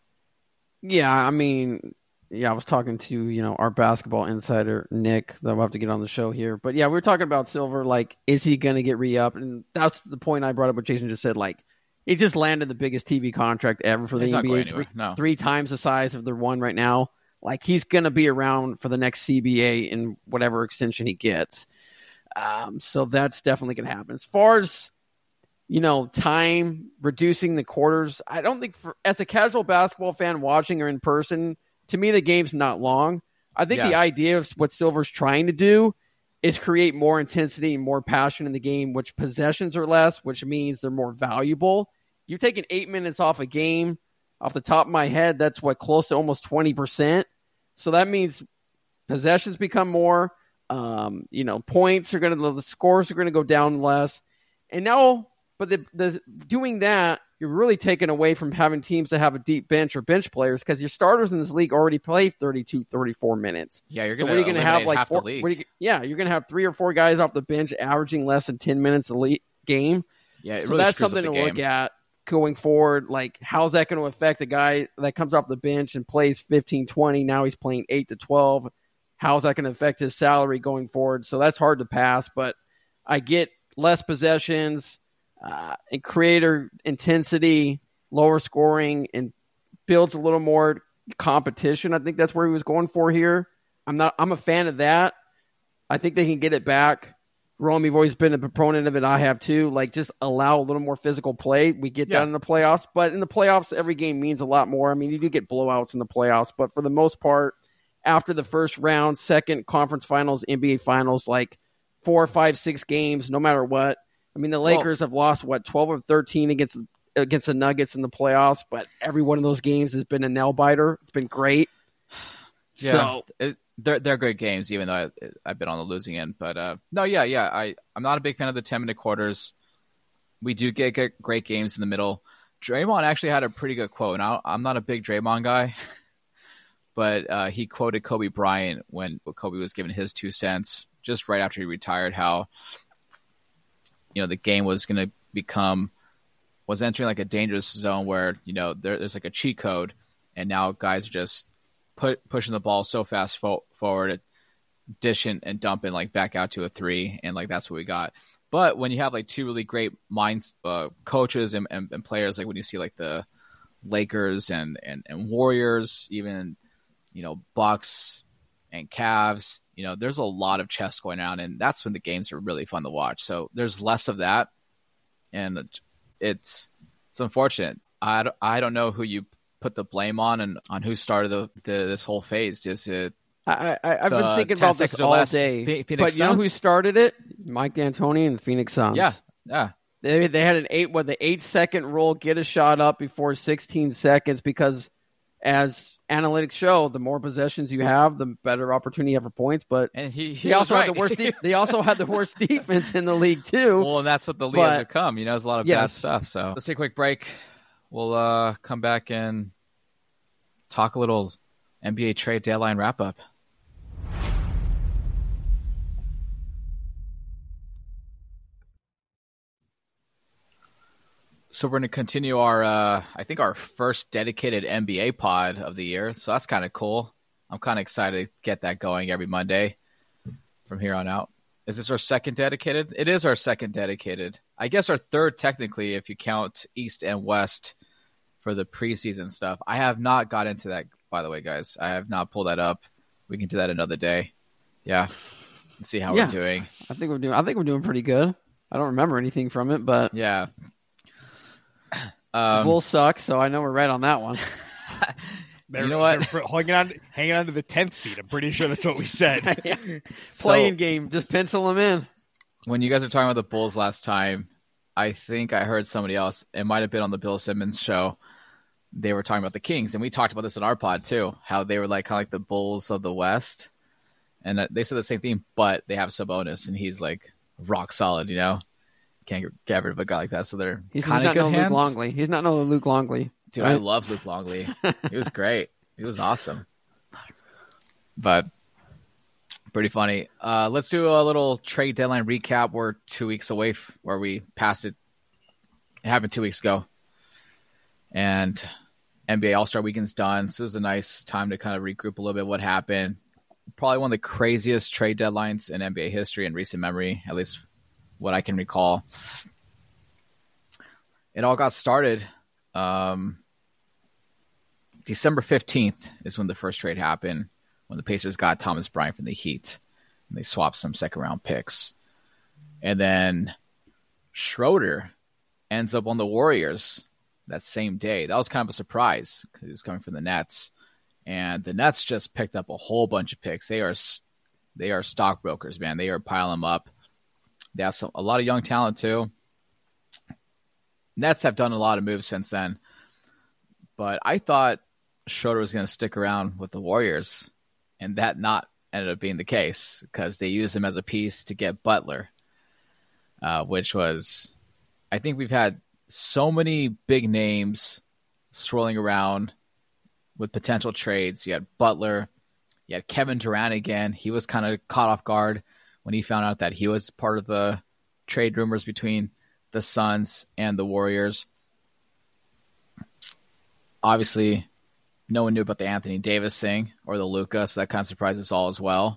Yeah, I mean. Yeah, I was talking to, you know, our basketball insider, Nick, that we'll have to get on the show here. But yeah, we were talking about Silver, like, is he going to get re-upped? And that's the point I brought up what Jason just said. Like, he just landed the biggest T V contract ever for the He's N not B A. going Three, anywhere. No. three times the size of the one right now. Like, he's going to be around for the next C B A in whatever extension he gets. Um, so that's definitely going to happen. As far as, you know, time, reducing the quarters, I don't think, for as a casual basketball fan watching or in person, to me, the game's not long. I think Yeah. the idea of what Silver's trying to do is create more intensity and more passion in the game, which possessions are less, which means they're more valuable. You've taken eight minutes off a game. Off the top of my head, that's what, close to almost twenty percent. So that means possessions become more. Um, you know, points are going to, the scores are going to go down less. And now, but the, the doing that, you're really taken away from having teams that have a deep bench or bench players, because your starters in this league already play thirty-two, thirty-four minutes. Yeah, you're so going to to have like half four, the league. what are you, yeah, you're going to have three or four guys off the bench averaging less than ten minutes a le- game. Yeah, it so really that's screws up something the to game. look at going forward. Like, how's that going to affect a guy that comes off the bench and plays fifteen, twenty? Now he's playing eight to twelve. How's that going to affect his salary going forward? So that's hard to pass, but I get less possessions uh, and creator intensity, lower scoring, and builds a little more competition. I think that's where he was going for here. I'm not. I'm a fan of that. I think they can get it back. Rome, you've always been a proponent of it. I have too. Like, just allow a little more physical play. We get Yeah. that in the playoffs, but in the playoffs, every game means a lot more. I mean, you do get blowouts in the playoffs, but for the most part, after the first round, second conference finals, N B A finals, like four, five, six games, no matter what. I mean, the Lakers well, have lost, what, twelve of thirteen against against the Nuggets in the playoffs, but every one of those games has been a nail-biter. It's been great. Yeah, so, it, they're, they're great games, even though I, I've been on the losing end. But, uh, no, yeah, yeah, I, I'm not a big fan of the ten-minute quarters. We do get, get great games in the middle. Draymond actually had a pretty good quote, and I, I'm not a big Draymond guy. But uh, he quoted Kobe Bryant when Kobe was giving his two cents just right after he retired, how, you know, the game was going to become, was entering like a dangerous zone where, you know, there, there's like a cheat code, and now guys are just put, pushing the ball so fast fo- forward, dishing and dumping like back out to a three, and like that's what we got. But when you have like two really great minds, uh, coaches and, and, and players, like when you see like the Lakers and, and, and Warriors, even, you know, Bucks and Cavs, you know, there's a lot of chess going on, and that's when the games are really fun to watch. So there's less of that, and it's it's unfortunate. I, I don't know who you put the blame on and on who started the, the this whole phase. Is it I, I, I've the been thinking ten about this seconds or all less day. Phoenix But you know who Suns? started it? Mike D'Antoni and the Phoenix Suns. Yeah, yeah. They they had an eight what the eight second rule, get a shot up before sixteen seconds, because as analytics show, the more possessions you have, the better opportunity you have for points. But And he, he they also was had the right. worst. De- they also had the worst defense in the league too. Well, and that's what the league But- has become. You know, there's a lot of bad Yes. stuff. So let's take a quick break. We'll uh, come back and talk a little N B A trade deadline wrap up. So we're going to continue our, uh, I think, our first dedicated N B A pod of the year. So that's kind of cool. I'm kind of excited to get that going every Monday from here on out. Is this our second dedicated? It is our second dedicated. I guess our third, technically, if you count East and West for the preseason stuff. I have not got into that, by the way, guys. I have not pulled that up. We can do that another day. Yeah. Let's see how Yeah. we're doing. I think we're doing. I think we're doing pretty good. I don't remember anything from it, but Yeah. the Um, Bulls suck, so I know we're right on that one. They're, You know what? They're hanging on, hanging on to the tenth seed. I'm pretty sure that's what we said. Yeah. So- Playing game, just pencil them in. when you guys were talking about the Bulls last time, I think I heard somebody else. It might have been on the Bill Simmons show. They were talking about the Kings, and we talked about this in our pod too. How they were like kind of like the Bulls of the West, and uh, they said the same thing, but they have Sabonis, and he's like rock solid. You know, can't get rid of a guy like that. So they're He's, he's kind not of good no Luke hands. Longley. He's not no Luke Longley. Dude, I right? love Luke Longley. He was great. He was awesome. But pretty funny. Uh, let's do a little trade deadline recap. We're two weeks away f- where we passed it. It happened two weeks ago. And N B A All-Star Weekend's done. So this is a nice time to kind of regroup a little bit what happened. Probably one of the craziest trade deadlines in N B A history in recent memory, at least what I can recall. It all got started um, December fifteenth is when the first trade happened, when the Pacers got Thomas Bryant from the Heat. And they swapped some second-round picks. And then Schroeder ends up on the Warriors that same day. That was kind of a surprise because he was coming from the Nets. And the Nets just picked up a whole bunch of picks. They are They are stockbrokers, man. They are piling them up. They have some, a lot of young talent too. Nets have done a lot of moves since then. But I thought Schroeder was going to stick around with the Warriors, and that not ended up being the case because they used him as a piece to get Butler, uh, which was, I think we've had so many big names swirling around with potential trades. You had Butler, you had Kevin Durant again. He was kind of caught off guard when he found out that he was part of the trade rumors between the Suns and the Warriors. Obviously, no one knew about the Anthony Davis thing or the Luka, so that kind of surprised us all as well.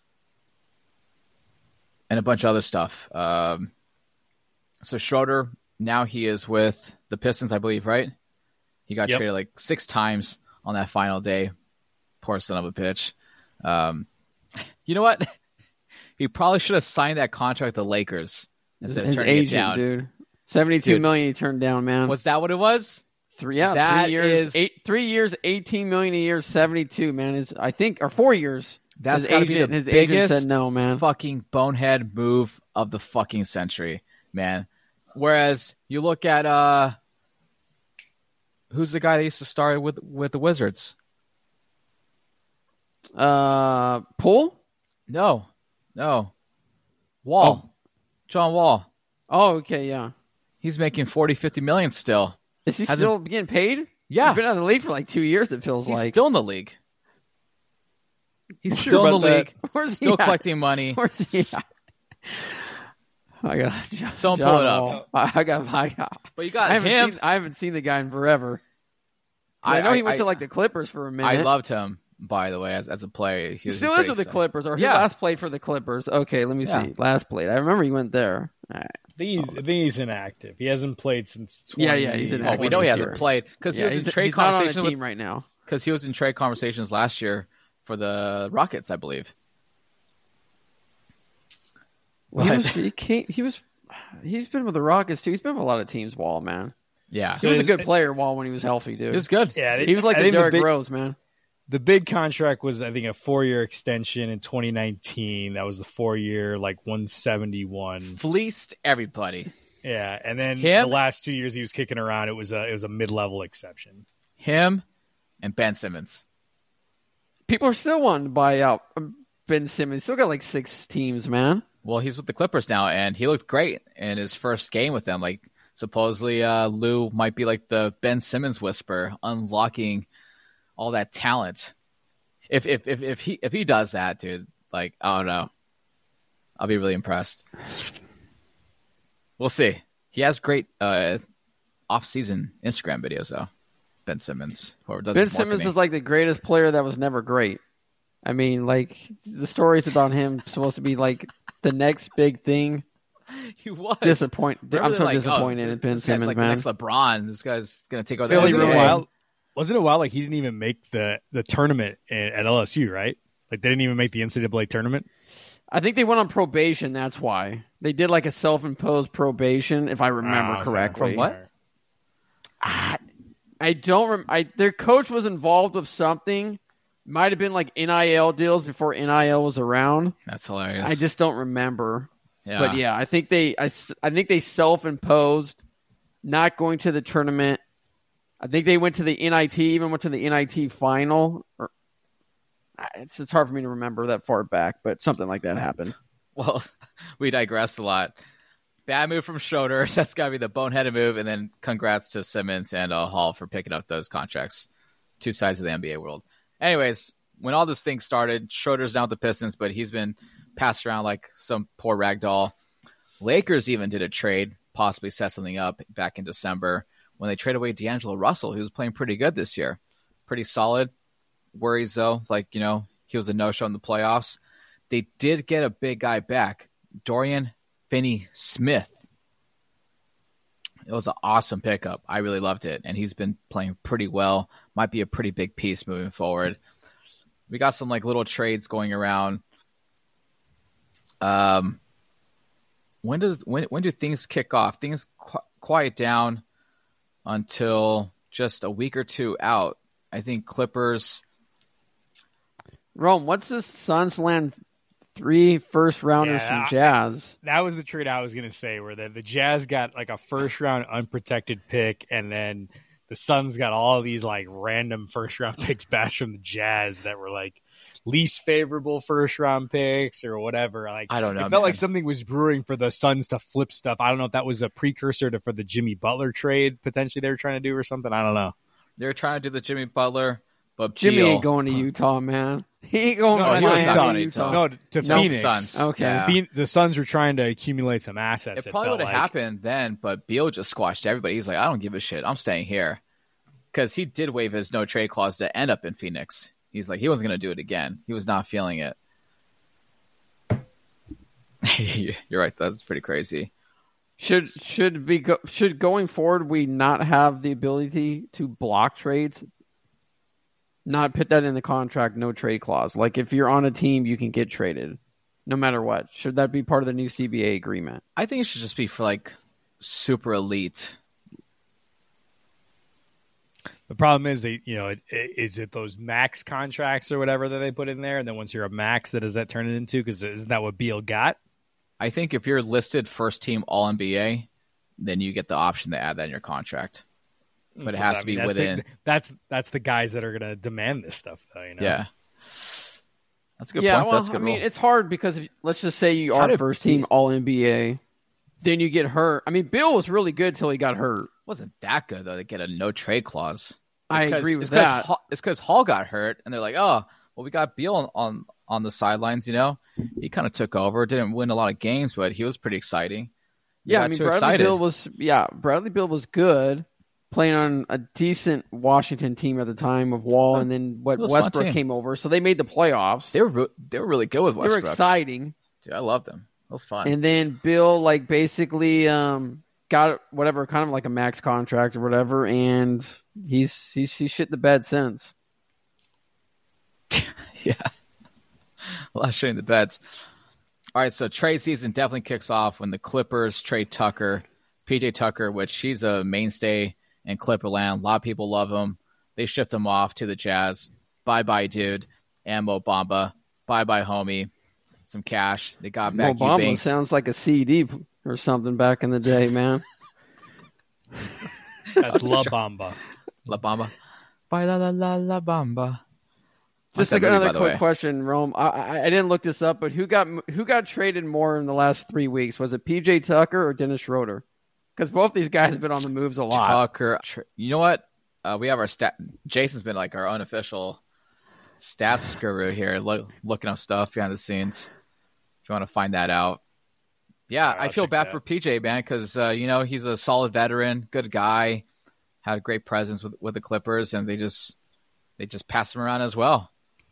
And a bunch of other stuff. Um, so Schroeder, now he is with the Pistons, I believe, right? He got Yep. traded like six times on that final day. Poor son of a bitch. Um, you know what? He probably should have signed that contract with the Lakers instead of His turning it agent, down. dude. Seventy-two Dude. million he turned down, man. Was that what it was? Three, yeah, That three years, is- eight, three years, eighteen million a year, seventy-two. Man, is I think or four years. That's his gotta be agent, the his agent biggest said no, man. fucking bonehead move of the fucking century, man. Whereas you look at uh, who's the guy that used to start with with the Wizards? Uh, Poole? No, no, Wall, John Wall. Oh, okay, yeah. He's making forty, fifty million still. Is he Hasn't- still getting paid? Yeah. He's been out of the league for like two years. It feels He's like. still in the league. He's I'm sure still in the about that. league. Where's he Still at? collecting money. Where's he at? I got John, Someone John pull it up. Wall. I I got. I got. But you got I haven't him. seen. I haven't seen the guy in forever. I, know he went to like the Clippers for a minute. I loved him, by the way, as, as a player. He, He was still great, is with the so. Clippers, or he Yeah. last played for the Clippers. Okay, let me Yeah. see. Last played. I remember he went there. All right. I think he's, I think he's inactive. He hasn't played since twenty Yeah, yeah, he's Oh, inactive. we know he this hasn't year. played because Yeah, he was he's, in trade he's not on the conversations team with, right now. because he was in trade conversations last year for the Rockets, I believe. Well, he But- was. He, came, he was. He's been with the Rockets too. He's been with a lot of teams. Wall, man. Yeah, He was a is- good player. Wall when he was healthy, dude. it was good. Yeah, he was like I the think Derrick big, Rose, man. The big contract was, I think, a four-year extension in twenty nineteen. That was the four-year, like one seventy-one. Fleeced everybody. Yeah, and then Him? the last two years he was kicking around. It was a it was a mid-level exception. Him and Ben Simmons. People are still wanting to buy out Ben Simmons. Still got like six teams, man. Well, he's with the Clippers now, and he looked great in his first game with them. Like, supposedly, uh, Lou might be like the Ben Simmons whisper, unlocking all that talent. If if if if he if he does that, dude, like, I don't know, I'll be really impressed. We'll see. He has great uh, off-season Instagram videos, though. Ben Simmons, whoever does Ben his Simmons marketing. is like the greatest player that was never great. I mean, like the stories about him supposed to be like the next big thing. he was Disappoint. They were I'm so like, disappointed oh, in Ben this guy's Simmons, like man. the next LeBron. This guy's gonna take over the Philly Wasn't it, a Really? N B A. while, wasn't it a while like he didn't even make the, the tournament at at L S U, right? Like they didn't even make the N C double A tournament. I think they went on probation. That's why they did like a self-imposed probation, if I remember Ah, okay. correctly. From what? Ah, I don't. Rem- I their coach was involved with something. Might have been like N I L deals before N I L was around. That's hilarious. I just don't remember. yeah. But yeah, I think they. I, s- I think they self-imposed not going to the tournament. I think they went to the N I T, even went to the N I T final. Or, it's it's hard for me to remember that far back, but something like that happened. Well, we digressed a lot. Bad move from Schroeder. That's got to be the boneheaded move. And then congrats to Simmons and uh, Hall for picking up those contracts. Two sides of the N B A world. Anyways, when all this thing started, Schroeder's down with the Pistons, but he's been passed around like some poor rag doll. Lakers even did a trade, possibly set something up back in December when they traded away D'Angelo Russell, who was playing pretty good this year. Pretty solid. Worries, though, like, you know, he was a no-show in the playoffs. They did get a big guy back, Dorian Finney-Smith. It was an awesome pickup. I really loved it, and he's been playing pretty well. Might be a pretty big piece moving forward. We got some like little trades going around. Um, when does when when do things kick off? Things qu- quiet down until just a week or two out. I think Clippers. Rome, what's this Suns land Three first rounders Yeah, from I- Jazz. That was the trade I was going to say, where the, the Jazz got like a first round unprotected pick, and then the Suns got all these like random first round picks back from the Jazz that were like least favorable first round picks or whatever. Like I don't know, It felt man. like something was brewing for the Suns to flip stuff. I don't know if that was a precursor to for the Jimmy Butler trade potentially they were trying to do or something. I don't know. They're trying to do the Jimmy Butler, but Jimmy Beal, ain't going to Utah, man. He ain't going No, to he was Miami, done. Utah. No, to No, Phoenix. Suns. Okay. Yeah. Phoen- The Suns were trying to accumulate some assets. It probably felt would have like. happened then, but Beal just squashed everybody. He's like, I don't give a shit. I'm staying here. Because he did waive his no trade clause to end up in Phoenix. He's like, he wasn't going to do it again. He was not feeling it. You're right. That's pretty crazy. Should should be go, should going forward we not have the ability to block trades? Not put that in the contract, no trade clause. Like if you're on a team, you can get traded, no matter what. Should that be part of the new C B A agreement? I think it should just be for like super elite. The problem is, they, you know, it, it, is it those max contracts or whatever that they put in there, and then once you're a max, that does that turn it into? Because isn't that what Beal got? I think if you're listed first team All N B A, then you get the option to add that in your contract. But it So, has I to mean, be that's within. The, that's that's the guys that are going to demand this stuff, though. You know? Yeah. That's a good yeah, point. well, That's a good I mean, rule. it's hard because if, let's just say you How are did- first team All N B A, then you get hurt. I mean, Bill was really good till he got hurt. Wasn't that good, though, to get a no trade clause. It's I 'cause- agree with it's 'cause that. Hall, it's because Hall got hurt, and they're like, oh, well, we got Beal on, on, on the sidelines, you know? He kind of took over, didn't win a lot of games, but he was pretty exciting. You Yeah, got I mean, too Bradley excited. Bill was yeah, Bradley Bill was good, playing on a decent Washington team at the time of Wall, and then what It was a fun Westbrook team. came over, so they made the playoffs. They were re- they were really good with They were Westbrook. exciting, Dude, I love them. It was fun. and then Bill like basically um, got whatever kind of like a max contract or whatever, and he's he's he shit the bed since. Yeah. A lot of shitting the beds. All right, so trade season definitely kicks off when the Clippers trade Tucker, P J Tucker, which he's a mainstay in Clipperland. A lot of people love him. They shipped him off to the Jazz. Bye-bye, dude. And Mo Bamba. Bye-bye, homie. Some cash. They got back Obama Eubanks. sounds like a C D or something back in the day, man. That's La Bamba. La Bamba. Bye la la la la Bamba. Just Like like that movie, another by the quick way. question, Rome. I, I, I didn't look this up, but who got who got traded more in the last three weeks? Was it P J Tucker or Dennis Schroeder? Because both these guys have been on the moves a lot. Tucker. Tr- You know what? Uh, we have our stat. Jason's been like our unofficial stats guru here, lo- looking up stuff behind the scenes. If you want to find that out. Yeah, Alright, I I'll feel check bad that for out. P J, man, because uh, you know he's a solid veteran, good guy, had a great presence with with the Clippers, and they just they just pass him around as well.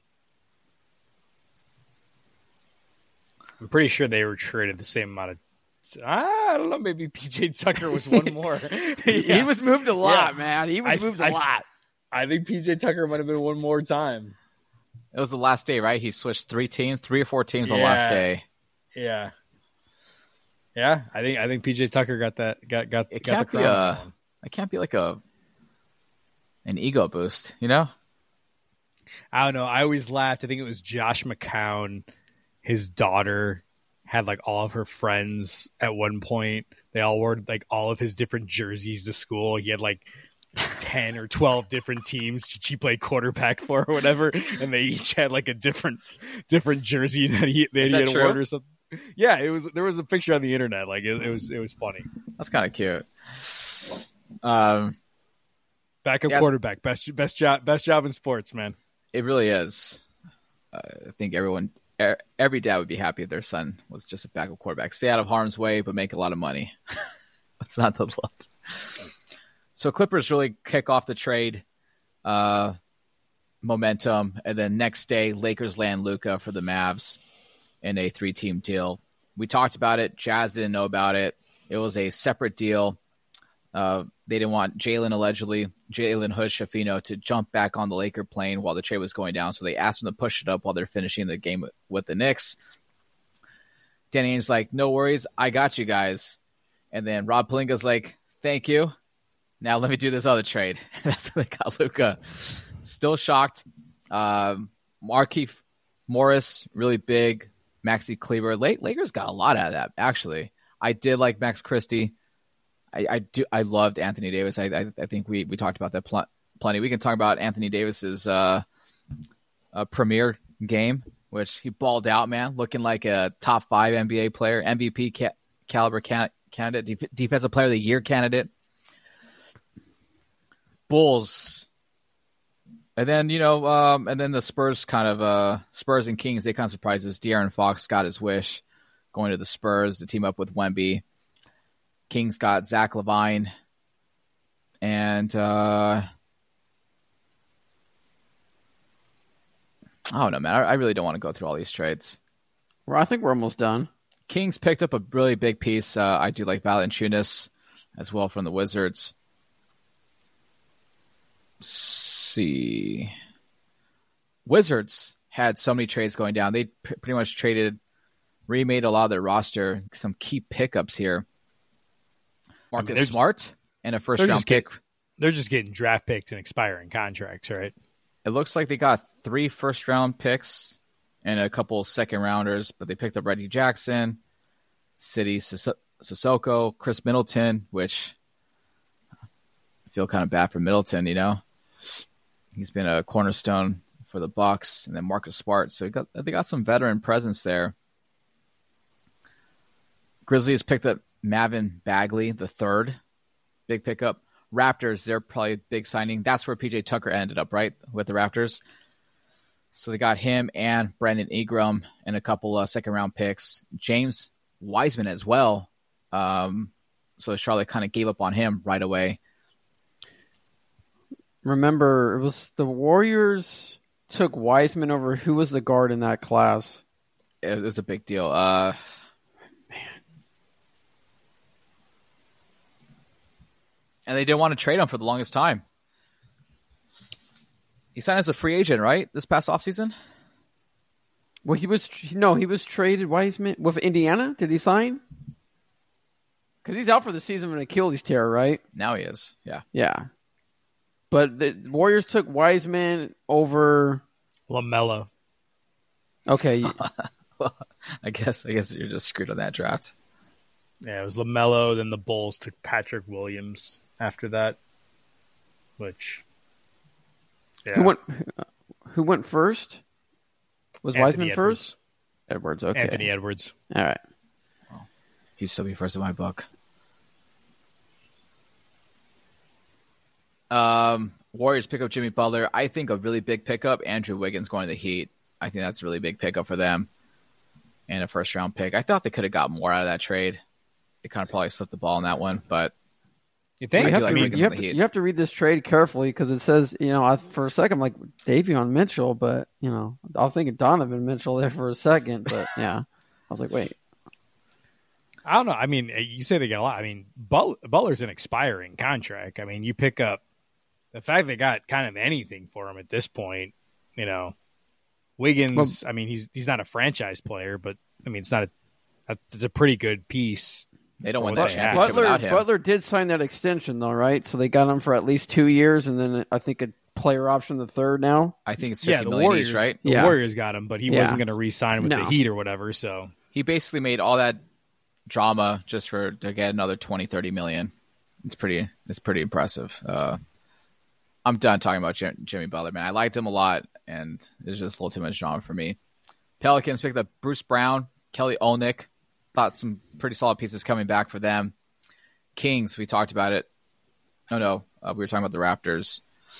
I'm pretty sure they were traded the same amount of. I don't know. Maybe P J Tucker was one more. He Yeah. was moved a lot, Yeah. man. He was I- moved a I- lot. I think P J Tucker might have been one more time. It was the last day, right? He switched three teams, three or four teams on the last Yeah. day. Yeah, yeah. I think I think P J Tucker got that. Got got. It got can't the be crown on a. that one. It can't be like a. An ego boost, you know? I don't know. I always laughed. I think it was Josh McCown. His daughter had like all of her friends at one point. They all wore like all of his different jerseys to school. He had like ten or twelve different teams she played quarterback for or whatever, and they each had like a different different jersey that he that Is he that had true? worn or something. Yeah, it was. There was a picture on the internet. Like it, it was. It was funny. That's kind of cute. Um, Backup Yes. quarterback, best best job, best job in sports, man. It really is. Uh, I think everyone, er, every dad would be happy if their son was just a backup quarterback. Stay out of harm's way, but make a lot of money. That's not the love. So Clippers really kick off the trade uh, momentum, and then next day, Lakers land Luka for the Mavs in a three-team deal. We talked about it. Jazz didn't know about it. It was a separate deal. Uh, they didn't want Jalen, allegedly, Jalen Hood Shafino, to jump back on the Laker plane while the trade was going down. So they asked him to push it up while they're finishing the game with, with the Knicks. Danny Ainge's like, no worries, I got you guys. And then Rob Pelinka's like, thank you. Now let me do this other trade. That's when they got Luka. Still shocked. Um, Markieff Morris, really big, Maxi Kleber. Lake, Lakers got a lot out of that, actually. I did like Max Christie. I, I do. I loved Anthony Davis. I, I, I think we, we talked about that pl- plenty. We can talk about Anthony Davis's uh, uh, premier game, which he balled out, man, looking like a top five N B A player, M V P ca- caliber can- candidate, def- defensive player of the year candidate. Bulls. And then, you know, um, and then the Spurs kind of, uh, Spurs and Kings, they kind of surprised us. De'Aaron Fox got his wish going to the Spurs to team up with Wemby. Kings got Zach LaVine. And, uh, I don't know, man. I, I really don't want to go through all these trades. Well, I think we're almost done. Kings picked up a really big piece. Uh, I do like Valanciunas as well from the Wizards. See, Wizards had so many trades going down. They p- pretty much traded, remade a lot of their roster. Some key pickups here. Marcus I mean, Smart and a first they're round just pick. Get, they're just getting draft picks and expiring contracts, right? It looks like they got three first round picks and a couple second rounders, but they picked up Reggie Jackson, City Sis- Sissoko, Chris Middleton, which I feel kind of bad for Middleton, you know. He's been a cornerstone for the Bucks, and then Marcus Smart. So got, they got some veteran presence there. Grizzlies picked up Mavin Bagley, the third. Big pickup. Raptors, they're probably a big signing. That's where P J Tucker ended up, right, with the Raptors. So they got him and Brandon Ingram and a couple of second-round picks. James Wiseman as well. Um, so Charlotte kind of gave up on him right away. Remember, it was the Warriors took Wiseman over. Who was the guard in that class? It was a big deal. Uh, man. And they didn't want to trade him for the longest time. He signed as a free agent, right? This past offseason? Well, he was no, he was traded. Wiseman with Indiana. Did he sign? Because he's out for the season with an Achilles tear, right? Now he is. Yeah. Yeah. But the Warriors took Wiseman over LaMelo. Okay. Well, I guess I guess you're just screwed on that draft. Yeah, it was LaMelo. Then the Bulls took Patrick Williams after that, which. Yeah. Who went? Who went first? Was Anthony Wiseman Edwards. first? Edwards. Okay. Anthony Edwards. All right. He'd still be first in my book. Um, Warriors pick up Jimmy Butler. I think a really big pickup. Andrew Wiggins going to the Heat. I think that's a really big pickup for them. And a first round pick. I thought they could have got more out of that trade. They kind of probably slipped the ball on that one, but You think? You have, like to read, Wiggins you, on have the to, Heat. you have to read this trade carefully because it says, you know, I, for a second, I'm like, Davion Mitchell, but, you know, I was thinking Donovan Mitchell there for a second, but yeah. I was like, wait. I don't know. I mean, you say they get a lot. I mean, Butler's an expiring contract. I mean, you pick up the fact they got kind of anything for him at this point. You know, Wiggins. Well, I mean, he's he's not a franchise player, but I mean, it's not a. It's a pretty good piece. They don't win that championship Butler, without him. Butler did sign that extension, though, right? So they got him for at least two years, and then I think a player option the third now. I think it's fifty yeah, the million Warriors, each, right? The Yeah. Warriors got him, but he Yeah. wasn't going to re-sign with No. the Heat or whatever. So He basically made all that drama just for to get another twenty, thirty million. It's pretty it's pretty impressive. Uh, I'm done talking about Jim, Jimmy Butler, man. I liked him a lot, and it's just a little too much drama for me. Pelicans picked up Bruce Brown, Kelly Olynyk. Thought some pretty solid pieces coming back for them. Kings, we talked about it. Oh, no. Uh, we were talking about the Raptors.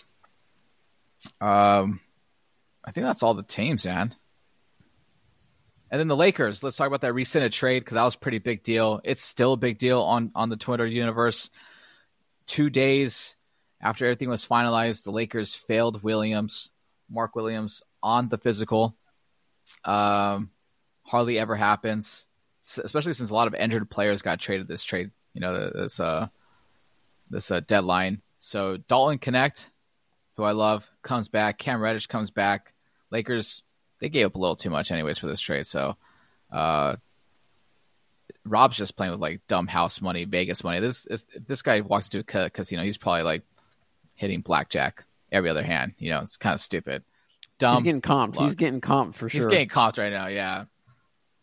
Um, I think that's all the teams, man. And then the Lakers. Let's talk about that rescinded trade because that was a pretty big deal. It's still a big deal on, on the Twitter universe. Two days after everything was finalized, the Lakers failed Williams, Mark Williams, on the physical. Um, hardly ever happens, especially since a lot of injured players got traded this trade. You know, this uh, this uh, deadline. So Dalton Connect, who I love, comes back. Cam Reddish comes back. Lakers, they gave up a little too much anyways for this trade. So uh, Rob's just playing with like dumb house money, Vegas money. This is, if this guy walks into a casino, he's probably like hitting blackjack every other hand. You know, it's kind of stupid. Dumb. He's getting comped. luck. He's getting comped for sure. He's getting comped right now, yeah.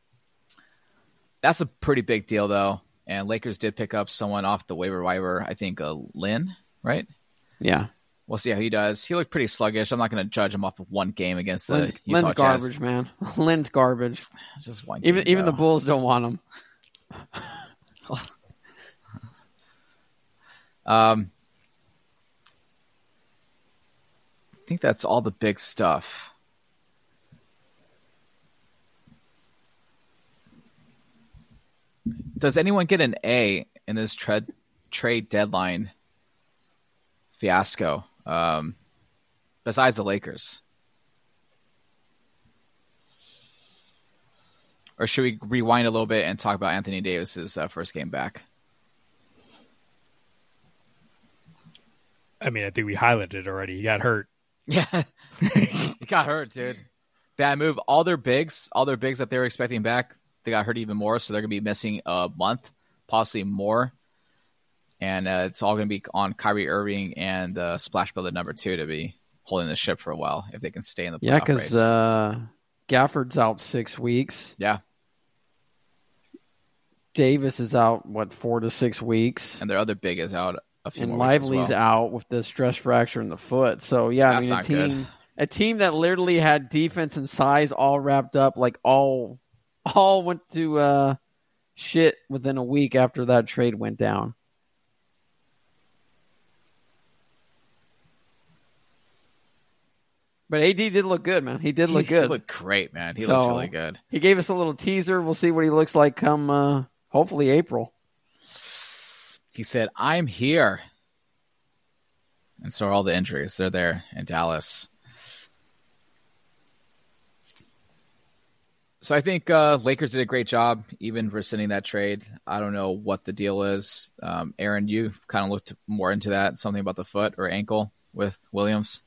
That's a pretty big deal, though. And Lakers did pick up someone off the waiver wire, I think, uh, Lynn, right? Yeah. We'll see how he does. He looked pretty sluggish. I'm not going to judge him off of one game against the Lynn's, Utah Lynn's Jazz. garbage, man. Lynn's garbage. It's just one Even game, even though. the Bulls don't want him. um, I think that's all the big stuff. Does anyone get an A in this tra- trade deadline fiasco um, besides the Lakers? Or should we rewind a little bit and talk about Anthony Davis's uh, first game back? I mean, I think we highlighted it already. He got hurt. Yeah, he got hurt, dude. Bad move. All their bigs, all their bigs that they were expecting back, they got hurt even more, so they're going to be missing a month, possibly more. And uh, it's all going to be on Kyrie Irving and uh, Splash Brother number two to be holding the ship for a while if they can stay in the playoff Yeah, because race. uh, Gafford's out six weeks. Yeah, Davis is out, what, four to six weeks. and their other big is out a few And more weeks as Lively's well. out with the stress fracture in the foot. So, yeah, That's I mean, a not team, good. a team that literally had defense and size all wrapped up, like all all went to uh, shit within a week after that trade went down. But A D did look good, man. He did look He good. looked great, man. He So- looked really good. He gave us a little teaser. We'll see what he looks like come, uh, hopefully, April. He said, "I'm here." And so are all the injuries. They're there in Dallas. So I think uh, Lakers did a great job even rescinding that trade. I don't know what the deal is. Um, Aaron, you kind of looked more into that, something about the foot or ankle with Williams.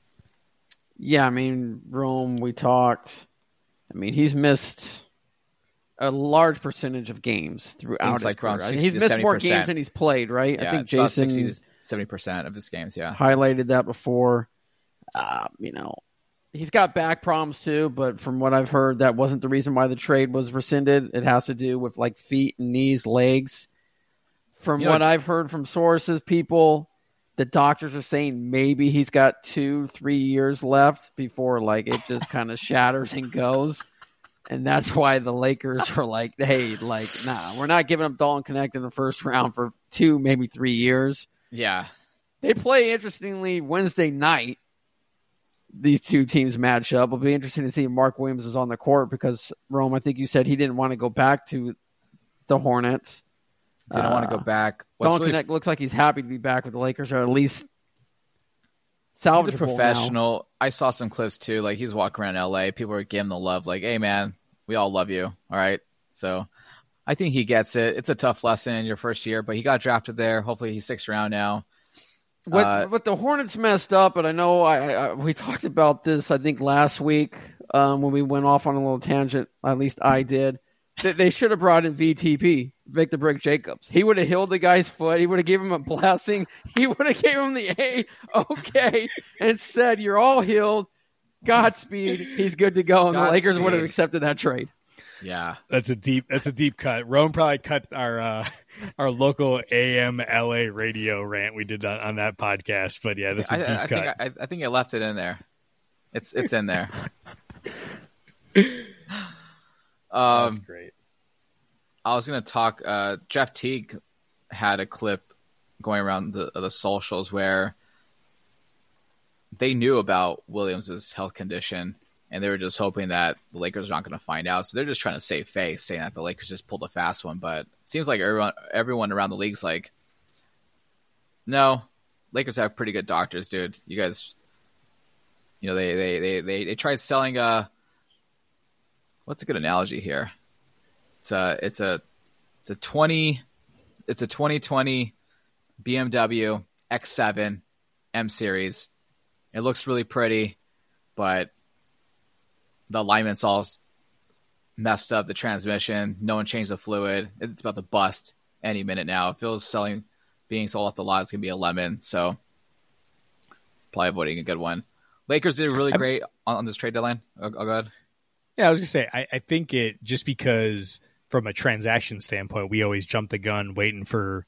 Yeah, I mean, Rome, we talked. I mean, he's missed a large percentage of games throughout It's his like around career. I mean, sixty he's to missed more seventy percent. games than he's played, right? Yeah, I think it's about Jason sixty to seventy percent of his games, yeah. highlighted that before. Uh, you know, he's got back problems too, but from what I've heard, that wasn't the reason why the trade was rescinded. It has to do with like feet and knees, legs. From You know- what I've heard from sources, people, the doctors are saying maybe he's got two, three years left before like it just kind of shatters and goes. And that's why the Lakers were like, hey, like, nah, we're not giving up Dalton Connect in the first round for two, maybe three years. Yeah. They play, interestingly, Wednesday night. These two teams match up. It'll be interesting to see if Mark Williams is on the court because, Rome, I think you said he didn't want to go back to the Hornets. Didn't want to Uh, go back. What's Dalton really Connect looks like he's happy to be back with the Lakers, or at least He's salvageable a now. professional. I saw some clips too. Like he's walking around L A. People are giving him the love. Like, hey man, we all love you. All right. So I think he gets it. It's a tough lesson in your first year, but he got drafted there. Hopefully he sticks around now. What, Uh, what the Hornets messed up, and I know I, I we talked about this, I think, last week um, when we went off on a little tangent. At least I did. They, they should have brought in V T P, Victor Brick Jacobs. He would have healed the guy's foot. He would have given him a blessing. He would have gave him the A, okay, and said, "You're all healed. Godspeed. He's good to go." And the Lakers would have Godspeed. accepted that trade. Yeah. That's a deep. That's a deep cut. Rome probably cut our uh, our local A M L A radio rant we did on, on that podcast. But yeah, that's a I, deep I cut. think I, I think I left it in there. It's it's in there. um, that's great. I was going to talk. Uh, Jeff Teague had a clip going around the the socials where they knew about Williams' health condition, and they were just hoping that the Lakers are not going to find out. So they're just trying to save face, saying that the Lakers just pulled a fast one. But it seems like everyone everyone around the league's like, no, Lakers have pretty good doctors, dude. You guys, you know, they they they they, they tried selling a. What's a good analogy here? It's a it's a it's a twenty it's a twenty twenty B M W X seven M Series. It looks really pretty, but the alignment's all messed up. The transmission, no one changed the fluid. It's about to bust any minute now. It feels selling being sold off the lot is gonna be a lemon. So probably avoiding a good one. Lakers did really great on, on this trade deadline. I'll, I'll go ahead. Yeah, I was gonna say I, I think it just because from a transaction standpoint, we always jump the gun waiting for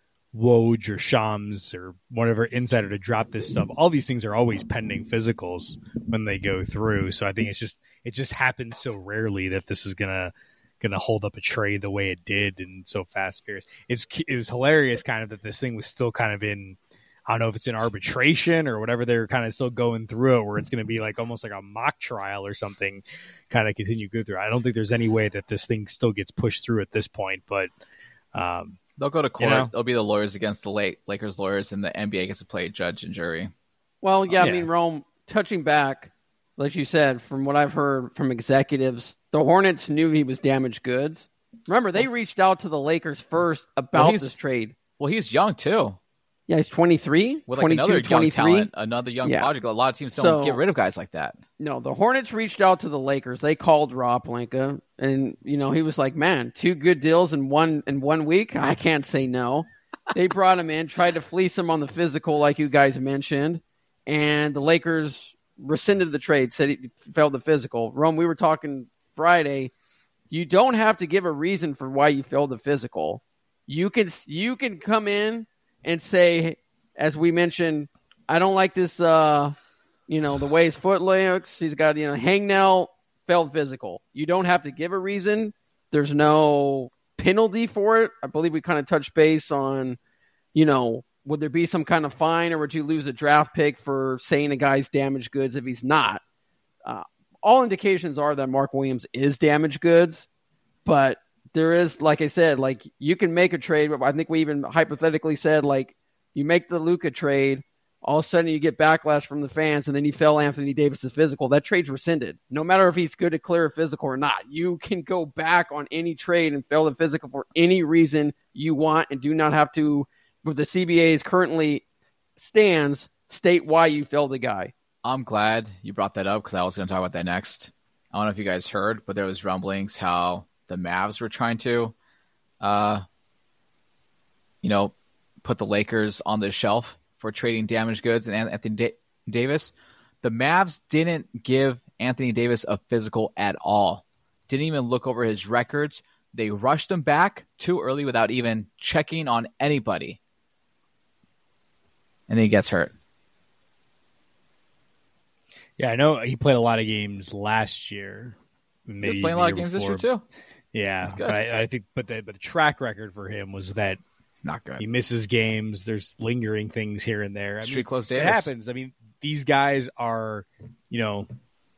Woj or Shams or whatever insider to drop this stuff. All these things are always pending physicals when they go through. So I think it's just it just happens so rarely that this is gonna gonna hold up a trade the way it did and so fast furious. It's it was hilarious kind of that this thing was still kind of in, I don't know if it's in arbitration or whatever, they're kind of still going through it, where it's going to be like almost like a mock trial or something, kind of continue to go through. I don't think there's any way that this thing still gets pushed through at this point, but um, they'll go to court. You know? They'll be the lawyers against the late Lakers lawyers, and the N B A gets to play judge and jury. Well, yeah, yeah. I mean, Rome, touching back, like you said, from what I've heard from executives, the Hornets knew he was damaged goods. Remember, they reached out to the Lakers first about well, this trade. Well, he's young too. Yeah, he's twenty-three, With like another young talent, another young yeah. project. A lot of teams don't So, get rid of guys like that. No, the Hornets reached out to the Lakers. They called Rob Pelinka, and you know he was like, "Man, two good deals in one in one week. I can't say no." They brought him in, tried to fleece him on the physical, like you guys mentioned, and the Lakers rescinded the trade, said he failed the physical. Rome, we were talking Friday. You don't have to give a reason for why you failed the physical. You can you can come in and say, as we mentioned, I don't like this, uh, you know, the way his foot looks. He's got, you know, hangnail, failed physical. You don't have to give a reason. There's no penalty for it. I believe we kind of touched base on, you know, would there be some kind of fine, or would you lose a draft pick for saying a guy's damaged goods if he's not? Uh, all indications are that Mark Williams is damaged goods, but there is, like I said, like you can make a trade. I think we even hypothetically said, like, you make the Luka trade, all of a sudden you get backlash from the fans, and then you fail Anthony Davis's physical. That trade's rescinded. No matter if he's good to clear a physical or not, you can go back on any trade and fail the physical for any reason you want, and do not have to, with the C B A's currently stands, state why you failed the guy. I'm glad you brought that up, because I was going to talk about that next. I don't know if you guys heard, but there was rumblings how the Mavs were trying to, uh, you know, put the Lakers on the shelf for trading damaged goods and Anthony da- Davis. The Mavs didn't give Anthony Davis a physical at all. Didn't even look over his records. They rushed him back too early without even checking on anybody. And then he gets hurt. Yeah, I know he played a lot of games last year. Maybe He was playing a lot of games before. this year too. Yeah, but I, I think, but the, but the track record for him was that Not good. he misses games. There's lingering things here and there. I Street mean, close it Davis. happens. I mean, these guys are, you know,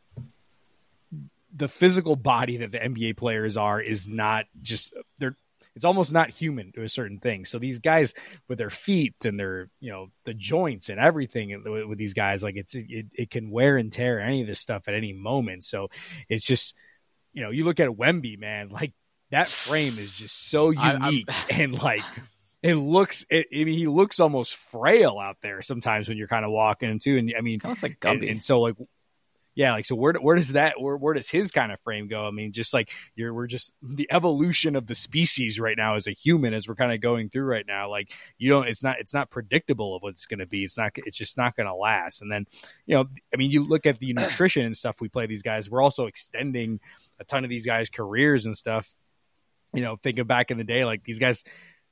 the physical body that the N B A players are is not just they're. It's almost not human to a certain thing. So these guys with their feet and their, you know, the joints and everything with, with these guys, like it's it, it can wear and tear any of this stuff at any moment. So it's just, you know, you look at Wemby, man, like that frame is just so unique I, and like it looks. It, I mean, he looks almost frail out there sometimes when you're kind of walking him too. And I mean, Almost like and, Gumby. and so like. Yeah, like so. Where where does that where where does his kind of frame go? I mean, just like you're, we're just the evolution of the species right now as a human, as we're kind of going through right now. Like you don't, it's not, it's not predictable of what it's going to be. It's not, it's just not going to last. And then, you know, I mean, you look at the nutrition and stuff we play these guys. We're also extending a ton of these guys' careers and stuff. You know, thinking back in the day, like these guys,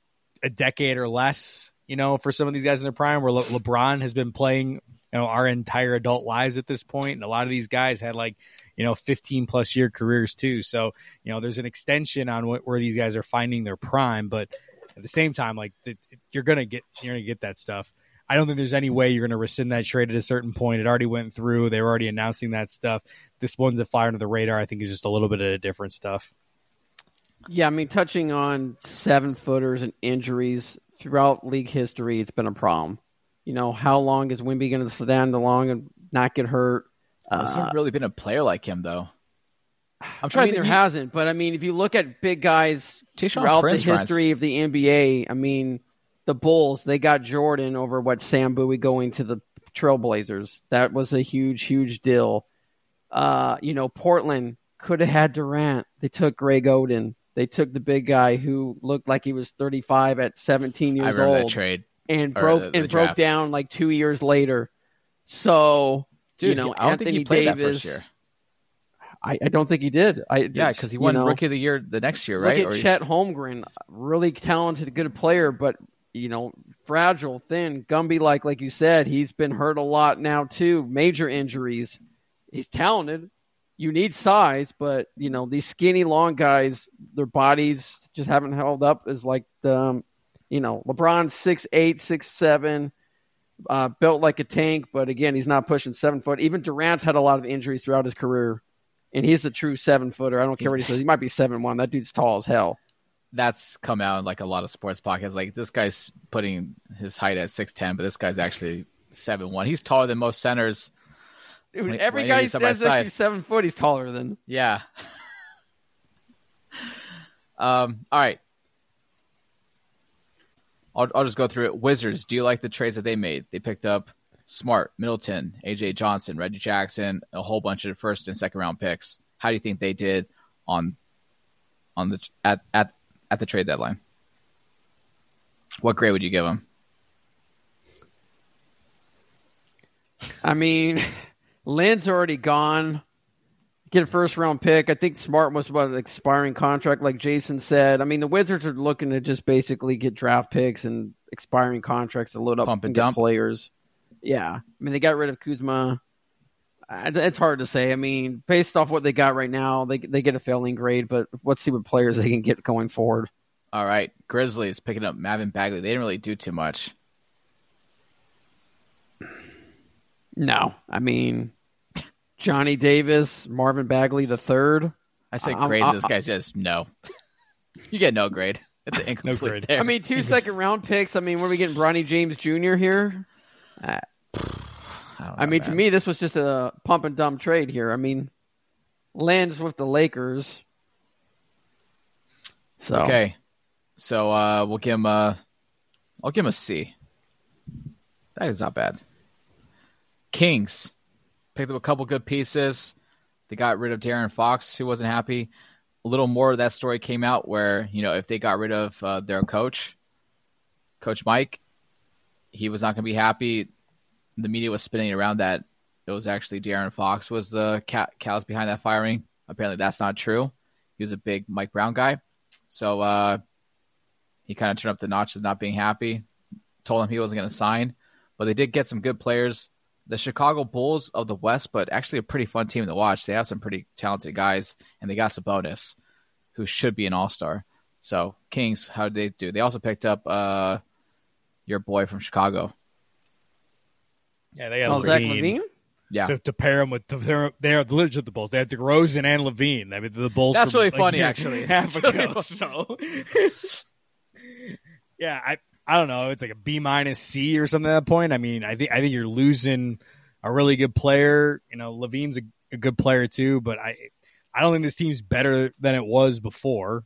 a decade or less. You know, for some of these guys in their prime, where Le- LeBron has been playing. You know, our entire adult lives at this point. And a lot of these guys had like, you know, fifteen plus year careers too. So, you know, there's an extension on what, where these guys are finding their prime. But at the same time, like the, you're going to get, you're going to get that stuff. I don't think there's any way you're going to rescind that trade at a certain point. It already went through. They were already announcing that stuff. This one's a fly under the radar. I think is just a little bit of different stuff. Yeah. I mean, touching on seven footers and injuries throughout league history, it's been a problem. You know, how long is Wemby going to stand along and not get hurt? Uh, There's never really been a player like him, though. I'm trying I mean, to think there he, hasn't, but I mean, if you look at big guys Tayshaun throughout Prince the history runs. of the N B A, I mean, the Bulls, they got Jordan over what Sam Bowie going to the Trailblazers. That was a huge, huge deal. Uh, you know, Portland could have had Durant. They took Greg Oden. They took the big guy who looked like he was thirty-five at seventeen years I remember old. that trade. And broke the, the and broke draft. down like two years later. So, Dude, you know, he, I don't Anthony think he played Davis. that first year. I, I don't think he did. I Yeah, because he won you know, Rookie of the Year the next year, right? Look at Or Chet Holmgren, really talented, good player, but you know, fragile, thin. Gumby, like like you said, he's been hurt a lot now too. Major injuries. He's talented. You need size, but you know these skinny, long guys, their bodies just haven't held up as like the, um, you know, LeBron's six eight, six seven, uh, built like a tank, but again, he's not pushing seven foot. Even Durant's had a lot of injuries throughout his career, and he's a true seven footer. I don't care what he says. He might be seven one. That dude's tall as hell. That's come out in like a lot of sports podcasts. Like this guy's putting his height at six ten, but this guy's actually seven one. He's taller than most centers. Dude, When- every when guy he's who side by says actually side. seven foot, he's taller than. Yeah. um. All right. I'll I'll just go through it. Wizards. Do you like the trades that they made? They picked up Smart, Middleton, A J Johnson, Reggie Jackson, a whole bunch of first and second round picks. How do you think they did on on the at at at the trade deadline? What grade would you give them? I mean, Lynn's already gone. Get a first round pick. I think Smart was about an expiring contract, like Jason said. I mean, the Wizards are looking to just basically get draft picks and expiring contracts to load up Pump and and get dump. players. Yeah. I mean, they got rid of Kuzma. I- It's hard to say. I mean, based off what they got right now, they they get a failing grade, but let's see what players they can get going forward. All right, Grizzlies picking up Marvin Bagley. They didn't really do too much. No. I mean, Johnny Davis, Marvin Bagley the third. I say I'm- grades. I'm- This guy's just no. You get no grade. It's an incomplete grade. there. I mean, two second round picks. I mean, were we getting Bronny James Junior here? Uh, I, don't know, I mean, to man. me, this was just a pump and dump trade here. I mean, lands with the Lakers. So Okay, so uh, we'll give him a. I'll give him a C. That is not bad. Kings picked up a couple good pieces. They got rid of Darren Fox, who wasn't happy. A little more of that story came out where, you know, if they got rid of uh, their coach, Coach Mike, he was not going to be happy. The media was spinning around that it was actually Darren Fox was the cat cows behind that firing. Apparently that's not true. He was a big Mike Brown guy. So uh, he kind of turned up the notches, not being happy. Told him he wasn't going to sign. But they did get some good players. The Chicago Bulls of the West, but actually a pretty fun team to watch. They have some pretty talented guys, and they got Sabonis, who should be an all-star. So Kings, how did they do? They also picked up uh, your boy from Chicago. Yeah, they got Oh, Zach Levine. Levine? Yeah, To, to pair them with, to pair, they are legit the Bulls. They had DeRozan and Levine. I mean, the Bulls. That's from, really like, funny, year actually. and a half That's really ago. So, yeah, I I don't know. It's like a B minus C or something at that point. I mean, I think I think you're losing a really good player. You know, Levine's a, a good player too, but I I don't think this team's better than it was before.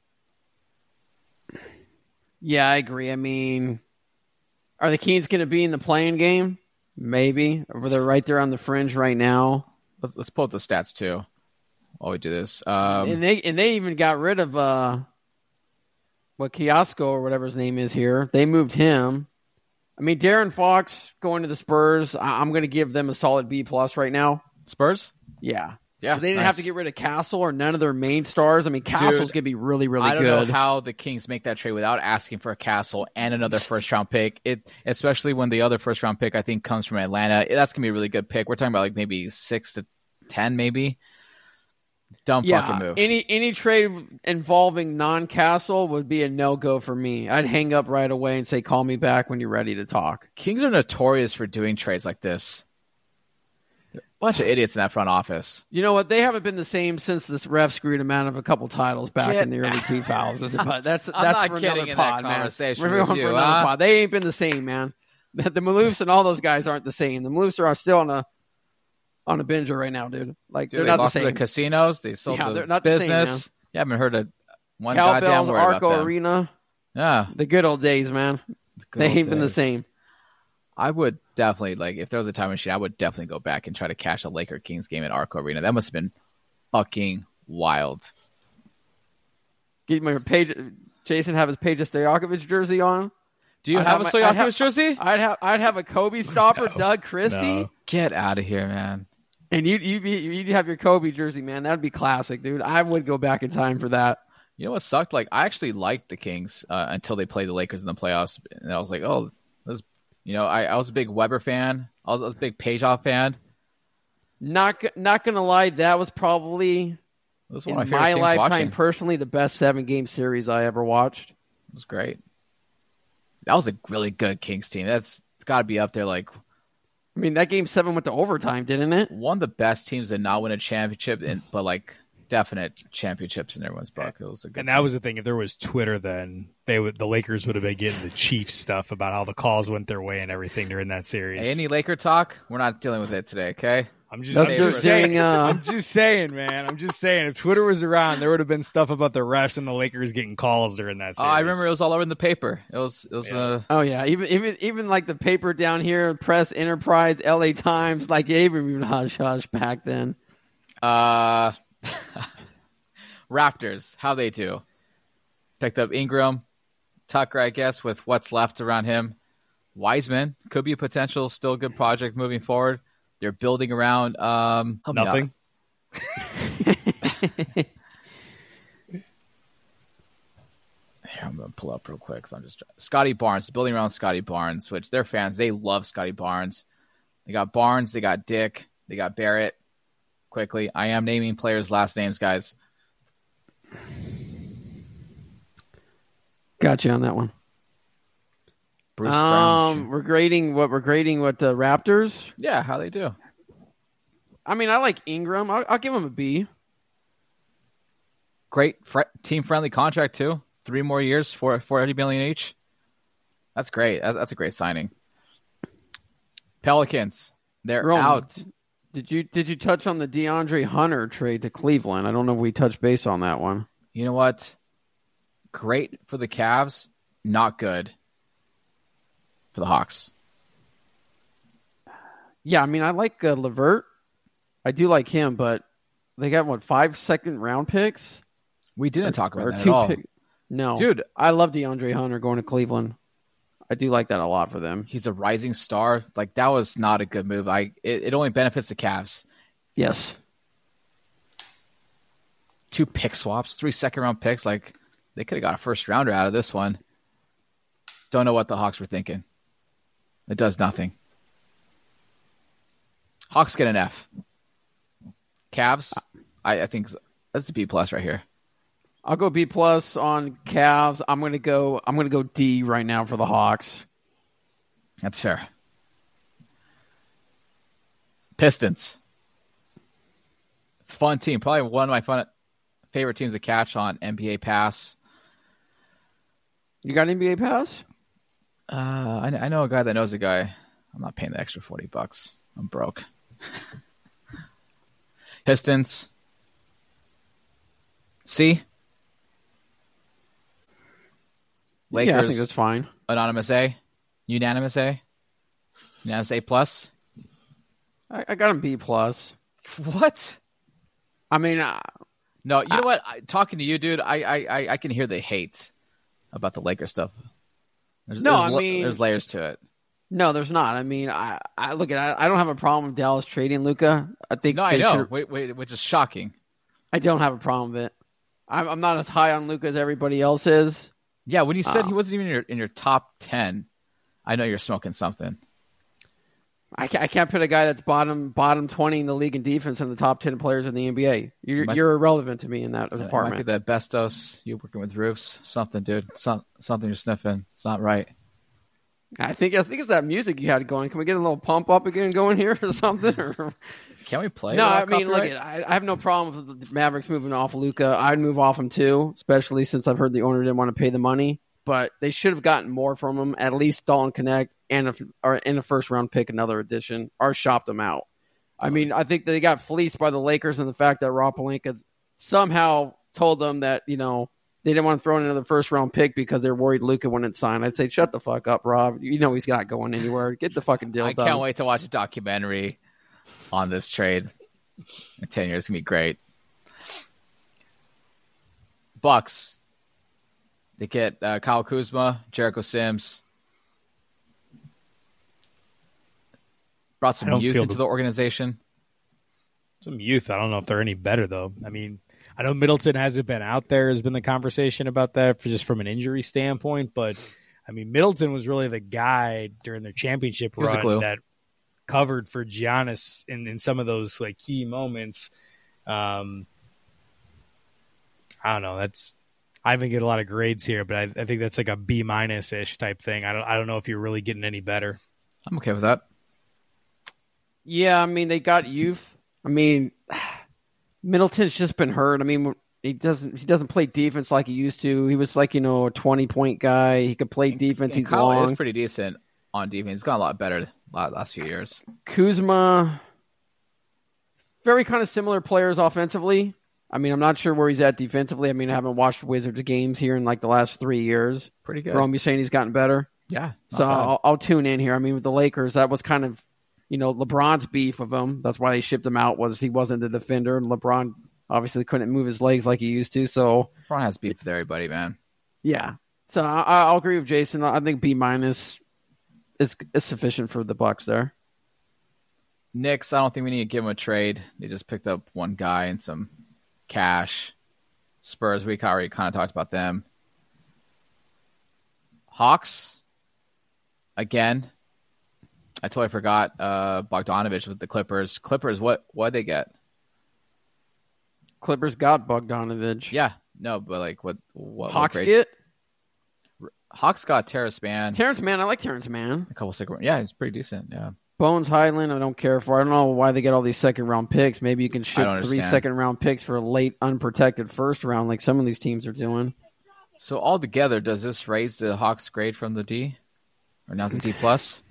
Yeah, I agree. I mean, are the Kings going to be in the playing game? Maybe. Or they're right there on the fringe right now. let's let's pull up the stats too while we do this. Um, and they and they even got rid of uh, what Kiosco or whatever his name is here. They moved him. I mean, Darren Fox going to the Spurs. I, I'm going to give them a solid B plus right now. Spurs? Yeah. Yeah, They didn't nice. have to get rid of Castle or none of their main stars. I mean, Castle's going to be really, really I don't good. know how the Kings make that trade without asking for a Castle and another first round pick. It especially when the other first round pick I think comes from Atlanta. That's gonna be a really good pick. We're talking about like maybe six to ten, maybe. Dumb yeah, fucking move. any any trade involving non-Castle would be a no-go for me. I'd hang up right away and say, call me back when you're ready to talk. Kings are notorious for doing trades like this. A bunch of idiots in that front office. You know what? They haven't been the same since this ref screwed them out of a couple titles back Get in the early two thousands. But that's I'm that's not for getting another in that pod, man. conversation We're with going you, for another huh? pod. They ain't been the same, man. The, the Maloofs and all those guys aren't the same. The Maloofs are still on a on a binger right now, dude. Like Dude, they're they not the lost to same. the casinos. They sold Yeah, the they're not the same, business. You haven't heard of one goddamn Cowbell's, word about Arco them. Arena, Yeah, the good old days, man. good They old ain't been the days. same. I would definitely, like, if there was a time machine, I would definitely go back and try to catch a Laker Kings game at Arco Arena. That must have been fucking wild. Get my page. Jason have his Peja Stojakovic jersey on. Do you I'd have, have a my- I'd Stojakovic have- jersey? I'd have I'd have a Kobe stopper, Doug Christie. No. Get out of here, man. And you you you'd have your Kobe jersey, man. That would be classic, dude. I would go back in time for that. You know what sucked? Like, I actually liked the Kings uh, until they played the Lakers in the playoffs, and I was like, oh, this. You know, I, I was a big Weber fan. I was, I was a big Pageoff fan. Not not gonna lie, that was probably Was in one of my, my favorite teams lifetime watching. personally the best seven game series I ever watched. It was great. That was a really good Kings team. That's got to be up there. Like, I mean, that game seven went to overtime, didn't it? one of the best teams to not win a championship, and but like definite championships in everyone's book. It was a good And team. that was the thing. If there was Twitter, then they would the Lakers would have been getting the Chiefs stuff about how the calls went their way and everything during that series. Hey, any Laker talk? We're not dealing with it today, okay? I'm just, That's I'm just just saying. doing, uh, I'm just saying, man. I'm just saying. If Twitter was around, there would have been stuff about the refs and the Lakers getting calls during that Oh, series. I remember it was all over in the paper. It was, it was. Yeah. Uh, Oh yeah, even even even like the paper down here, Press Enterprise, L A Times, like they were even hush hush back then. uh, Raptors, how they do? Picked up Ingram, Tucker, I guess, with what's left around him. Wiseman could be a potential, still good project moving forward. They're building around um, help me out. Nothing. Here, I'm going to pull up real quick. So I'm just Scotty Barnes, building around Scotty Barnes, which their fans, they love Scotty Barnes. They got Barnes, they got Dick, they got Barrett. Quickly, I am naming players' last names, guys. Got you on that one. Bruce um, Brown. we're grading what we're grading what the Raptors. Yeah, how they do. I mean, I like Ingram. I'll, I'll give him a B. Great fr- team-friendly contract, too. Three more years, for forty million each. That's great. That's, that's a great signing. Pelicans, they're Roman, out. Did you did you touch on the DeAndre Hunter trade to Cleveland? I don't know if we touched base on that one. You know what? Great for the Cavs, not good for the Hawks. Yeah, I mean, I like uh, Levert. I do like him, but they got what five second round picks? We didn't talk Or about that two at all. pick- No, Dude. I love DeAndre Hunter going to Cleveland. I do like that a lot for them. He's a rising star. Like, that was not a good move. I it, it only benefits the Cavs. Yes. Two pick swaps, three second round picks. Like, they could have got a first rounder out of this one. Don't know what the Hawks were thinking. It does nothing. Hawks get an F. Cavs, I, I think that's a B plus right here. I'll go B plus on Cavs. I'm gonna go. I'm gonna go D right now for the Hawks. That's fair. Pistons. Fun team. Probably one of my fun favorite teams to catch on N B A Pass. You got an N B A pass? Uh, I, I know a guy that knows a guy. I'm not paying the extra forty bucks. I'm broke. Pistons. C. Lakers. Yeah, I think that's fine. Anonymous A. Unanimous A. Unanimous A plus. I, I got him B plus. What? I mean, uh, No, you know what? I, talking to you, dude, I, I, I- I can hear the hate about the Lakers stuff. There's, No, there's, I la- mean- there's layers to it. no, there's not. I mean, I, I look at. I, I don't have a problem with Dallas trading Luka. I think. No, I they know, should- wait, wait, which is shocking. I don't have a problem with it. I'm, I'm not as high on Luka as everybody else is. Yeah, when you said Oh. he wasn't even in your, in your top ten, I know you're smoking something. I can't, I can't put a guy that's bottom bottom twenty in the league in defense in the top ten players in the N B A. You're, Must- you're irrelevant to me in that It might be department. the bestos. You working with roofs, something, dude. Some, something you're sniffing. It's not right. I think I think it's that music you had going. Can we get a little pump up again going here or something? Or... Can we play? No, I without mean, look, copyright? at, I, I have no problem with the Mavericks moving off Luka. I'd move off him too, especially since I've heard the owner didn't want to pay the money. But they should have gotten more from him, at least Dalton Connect and a, or in a first round pick, another addition, or shopped them out. I mean, I think they got fleeced by the Lakers and the fact that Rob Pelinka somehow told them that, you know, they didn't want to throw in another first round pick because they're worried Luka wouldn't sign. I'd say, shut the fuck up, Rob. You know he's not going anywhere. Get the fucking deal I done. can't wait to watch a documentary on this trade. In ten years, it's gonna be great. Bucks. They get uh, Kyle Kuzma, Jericho Sims. Brought some I don't youth feel into the- the organization. Some youth. I don't know if they're any better though. I mean, I know Middleton hasn't been out there. Has been the conversation about that for just from an injury standpoint, but I mean, Middleton was really the guy during their championship run that covered for Giannis in, in some of those like key moments. Um, I don't know. That's I haven't get a lot of grades here, but I, I think that's like a B minus ish type thing. I don't I don't know if you're really getting any better. I'm okay with that. Yeah, I mean they got youth. I mean, Middleton's just been hurt. I mean, he doesn't he doesn't play defense like he used to. He was like you know a twenty point guy. He could play defense. And He's Kyle long. is pretty decent on defense. He's gotten a lot better the last few years. Kuzma, very kind of similar players offensively. I mean, I'm not sure where he's at defensively. I mean, I haven't watched Wizards games here in like the last three years. Pretty good. Rome, you saying he's gotten better? Yeah. So I'll, I'll tune in here. I mean, with the Lakers, that was kind of, you know, LeBron's beef with him. That's why they shipped him out was he wasn't a defender. And LeBron obviously couldn't move his legs like he used to. So LeBron has beef with everybody, man. Yeah. So I, I'll agree with Jason. I think B minus is is sufficient for the Bucks there. Knicks, I don't think we need to give them a trade. They just picked up one guy and some cash. Spurs, we already kind of talked about them. Hawks, again, I totally forgot uh, Bogdanovich with the Clippers. Clippers, what what they get? Clippers got Bogdanovich. Yeah, no, but like what? what Hawks what get? Hawks got Terrence Mann. Terrence Mann, I like Terrence Mann. A couple second, yeah, he's pretty decent. Yeah. Bones Highland, I don't care for. I don't know why they get all these second round picks. Maybe you can ship three second round picks for a late unprotected first round, like some of these teams are doing. So altogether, does this raise the Hawks grade from the D, or now it's a D plus?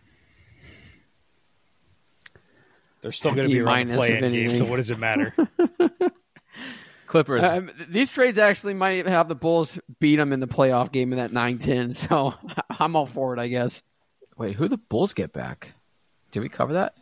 They're still going to be around the play-in game, so what does it matter? Clippers. Uh, these trades actually might have the Bulls beat them in the playoff game in that nine ten, so I'm all for it, I guess. Wait, who the Bulls get back? Did we cover that?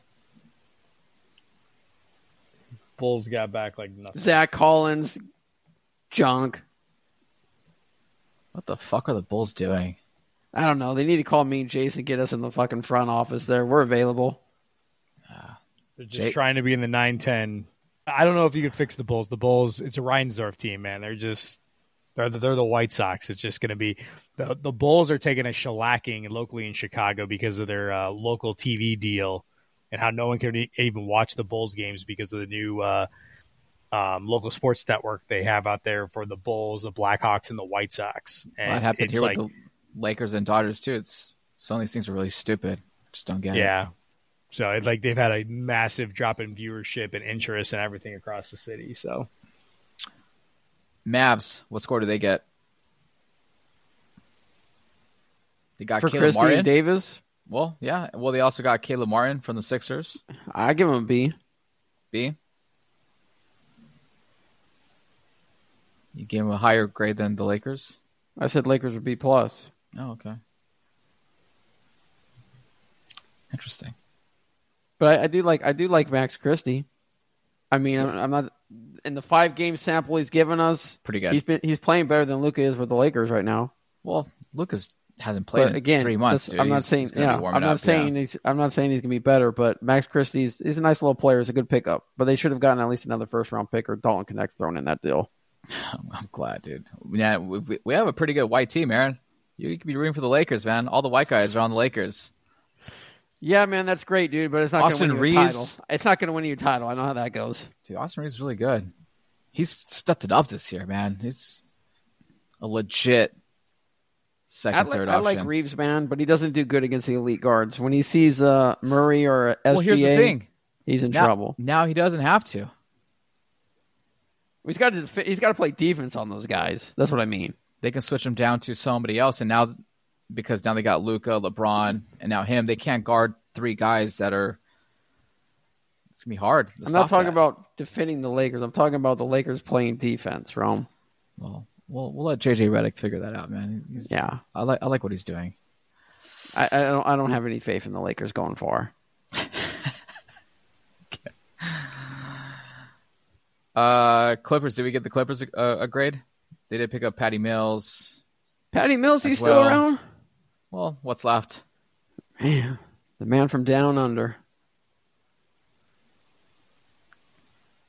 Bulls got back like nothing. Zach Collins, junk. What the fuck are the Bulls doing? I don't know. They need to call me and Jason, get us in the fucking front office there. We're available. They're just Jake. trying to be in the nine ten. I don't know if you could fix the Bulls. The Bulls, it's a Reinsdorf team, man. They're just they're the, they're the White Sox. It's just going to be the the Bulls are taking a shellacking locally in Chicago because of their uh, local T V deal and how no one can e- even watch the Bulls games because of the new uh, um, local sports network they have out there for the Bulls, the Blackhawks, and the White Sox. And well, that happened here like, with the Lakers and Dodgers too. It's some of these things are really stupid. Just don't get yeah. it. Yeah. So it, like they've had a massive drop in viewership and interest and everything across the city. So Mavs, what score do they get? They got For Caleb Christie Martin. and Davis, Well, yeah. Well, they also got Caleb Martin from the Sixers. I give him a B. B. You gave him a higher grade than the Lakers? I said Lakers would B plus. Oh, okay. Interesting. But I, I do like I do like Max Christie. I mean, I'm, I'm not in the five game sample he's given us. Pretty good. He's been he's playing better than Luka is with the Lakers right now. Well, Lucas hasn't played But in again, three months. this- Dude. I'm not He's- saying he's gonna yeah. be warming I'm not up, saying yeah. he's I'm not saying he's gonna be better. But Max Christie's he's a nice little player. He's a good pickup. But they should have gotten at least another first round pick or Dalton Connect thrown in that deal. I'm glad, dude. Yeah, we, we have a pretty good white team, Aaron. You, you could be rooting for the Lakers, man. All the white guys are on the Lakers. Yeah, man, that's great, dude. But it's not Austin going to win you a Reeves. title. It's not going to win you a title. I know how that goes. Dude, Austin Reeves is really good. He's stepped it up this year, man. He's a legit second, I like, third I option. like Reeves, man, but he doesn't do good against the elite guards. When he sees uh, Murray or S G A, well, here's the thing. he's in Now, trouble. now he doesn't have to. He's got to he's got to play defense on those guys. That's what I mean. They can switch him down to somebody else, and now because now they got Luka, LeBron, and now him, they can't guard three guys that are. It's gonna be hard. to I'm not stop talking that. about defending the Lakers. I'm talking about the Lakers playing defense, Rome. Well, we'll we'll let J J Redick figure that out, man. He's, Yeah, I like I like what he's doing. I, I don't I don't have any faith in the Lakers going far. Uh, Clippers. Did we get the Clippers a, a grade? They did pick up Patty Mills. Patty Mills, he's As still well. around. Well, what's left? Man, the man from down under.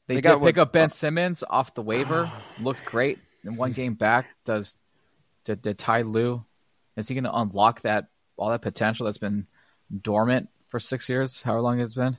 They, They did got pick what- up Ben Simmons off the waiver. Looked great in one game back. Does did, did Ty Lue? Is he going to unlock that all that potential that's been dormant for six years? However long it's been.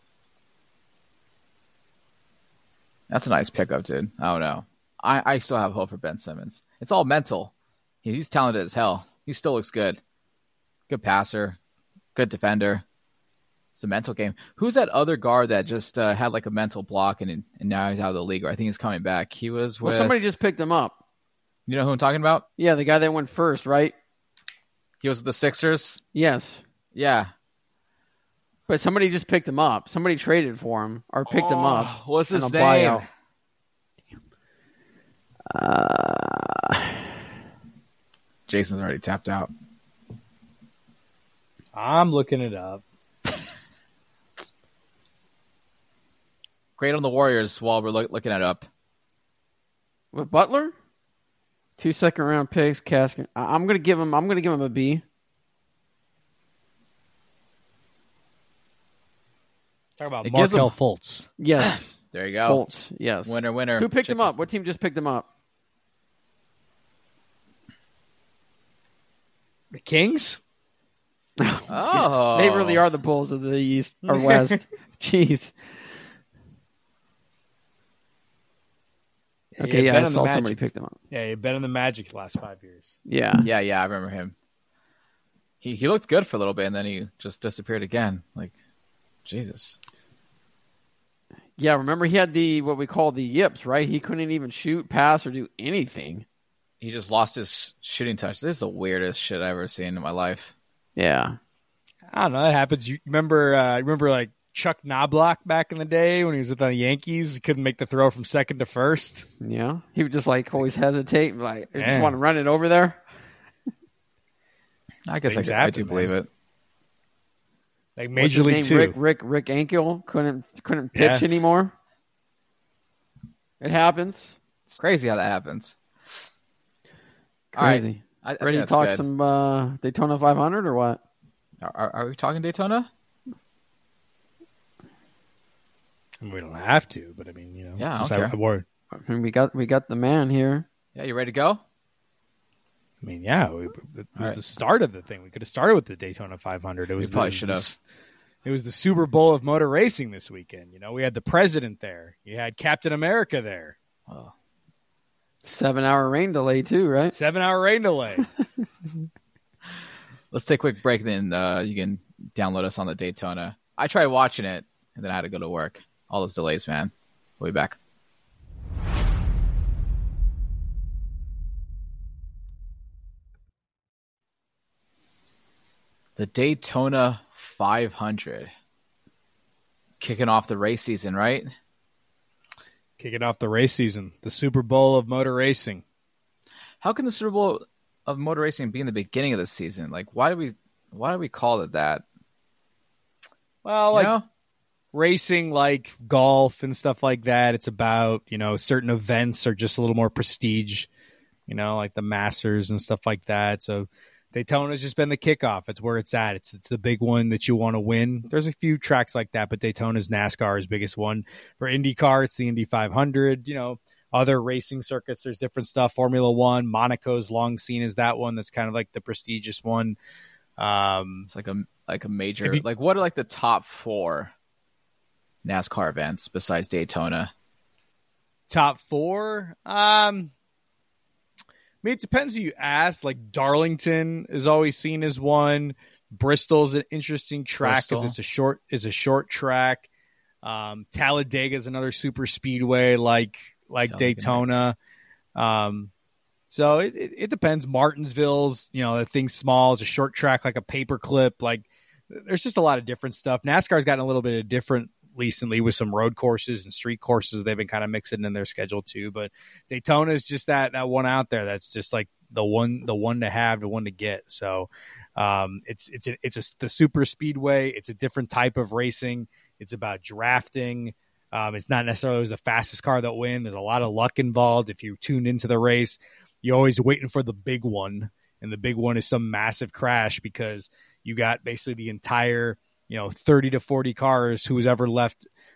That's a nice pickup, dude. I don't know. I, I still have hope for Ben Simmons. It's all mental. He, he's talented as hell. He still looks good. Good passer. Good defender. It's a mental game. Who's that other guard that just uh, had like a mental block and and now he's out of the league? Or I think he's coming back. He was with. Well, somebody just picked him up. You know who I'm talking about? Yeah, the guy that went first, right? He was with the Sixers. Yes. Yeah. But somebody just picked him up. Somebody traded for him or picked him up. What's his on a name? buyout. Uh, Jason's already tapped out. I'm looking it up. Great on the Warriors while we're look, looking it up. with Butler, two second round picks. Caskin. I- I'm gonna give him. I'm gonna give him a B. Talk about It gives Markel him- Fultz. Yes, There you go. Fultz. Yes. Winner, winner. Who picked him Chicken. up? What team just picked him up? The Kings? Oh. They really are the Bulls of the East or West. Jeez. Yeah, Okay, you've yeah, been I in the saw Magic. somebody picked him up. Yeah, you've been in the Magic the last five years. Yeah. Yeah, yeah, I remember him. He he looked good for a little bit, and then he just disappeared again. Like, Jesus. Yeah, remember he had the what we call the yips, right? He couldn't even shoot, pass, or do anything. He just lost his shooting touch. This is the weirdest shit I've ever seen in my life. Yeah. I don't know. That happens. You remember? Uh, remember like Chuck Knobloch back in the day when he was with the Yankees? He couldn't make the throw from second to first. Yeah. He would just like always hesitate and like just Yeah. want to run it over there. I guess Things I, I happen, do man. believe it. Like What's Major his League name? Two. Rick Rick Rick Ankiel couldn't couldn't pitch Yeah. anymore. It happens. It's crazy how that happens. All right. Crazy. I, I think Ready to that's talk good. some uh, Daytona five hundred or what? Are, are, are we talking Daytona? I mean, we don't have to, but I mean, you know, Yeah, I just don't I, care. I, wore- I mean, we got we got the man here. Yeah, you ready to go? I mean, yeah, we, it was right. the start of the thing. We could have started with the Daytona five hundred. It was probably the, should it have. was- It was the Super Bowl of motor racing this weekend. You know, we had the president there. You had Captain America there. Oh. Seven hour rain delay too, right? Seven hour rain delay. Let's take a quick break, then uh, you can download us on the Daytona. I tried watching it, and then I had to go to work. All those delays, man. We'll be back. The Daytona five hundred. Kicking off the race season, right? Kicking off the race season, the Super Bowl of motor racing. How can the Super Bowl of motor racing be in the beginning of the season? Like, why do we why do we call it that? Well, You like know? racing, like golf and stuff like that. It's about, you know, certain events are just a little more prestige, you know, like the Masters and stuff like that. So Daytona's just been the kickoff. It's where it's at. It's it's the big one that you want to win. There's a few tracks like that, but Daytona's NASCAR's biggest one. For IndyCar, it's the Indy five hundred. You know, other racing circuits, there's different stuff. Formula One, Monaco's long seen as that one. That's kind of like the prestigious one. Um, It's like a like a major If you- like what are like the top four NASCAR events besides Daytona? top four. Um, I mean, it depends who you ask. Like Darlington is always seen as one. Bristol's an interesting track because Bristol. it's a short is a short track. Um, Talladega is another super speedway like like Talladega Daytona. Um, so it, it it depends. Martinsville's, you know, the thing's small. It's a short track like a paperclip. Like there's just a lot of different stuff. NASCAR's gotten a little bit of different recently with some road courses and street courses. They've been kind of mixing in their schedule too, but Daytona is just that that one out there that's just like the one the one to have, the one to get. So um it's it's a, it's a, the super speedway. It's a different type of racing. It's about drafting. Um it's not necessarily always the fastest car that wins. There's a lot of luck involved. If you tune into the race, you're always waiting for the big one, and the big one is some massive crash because you got basically the entire, you know, thirty to forty cars who was ever left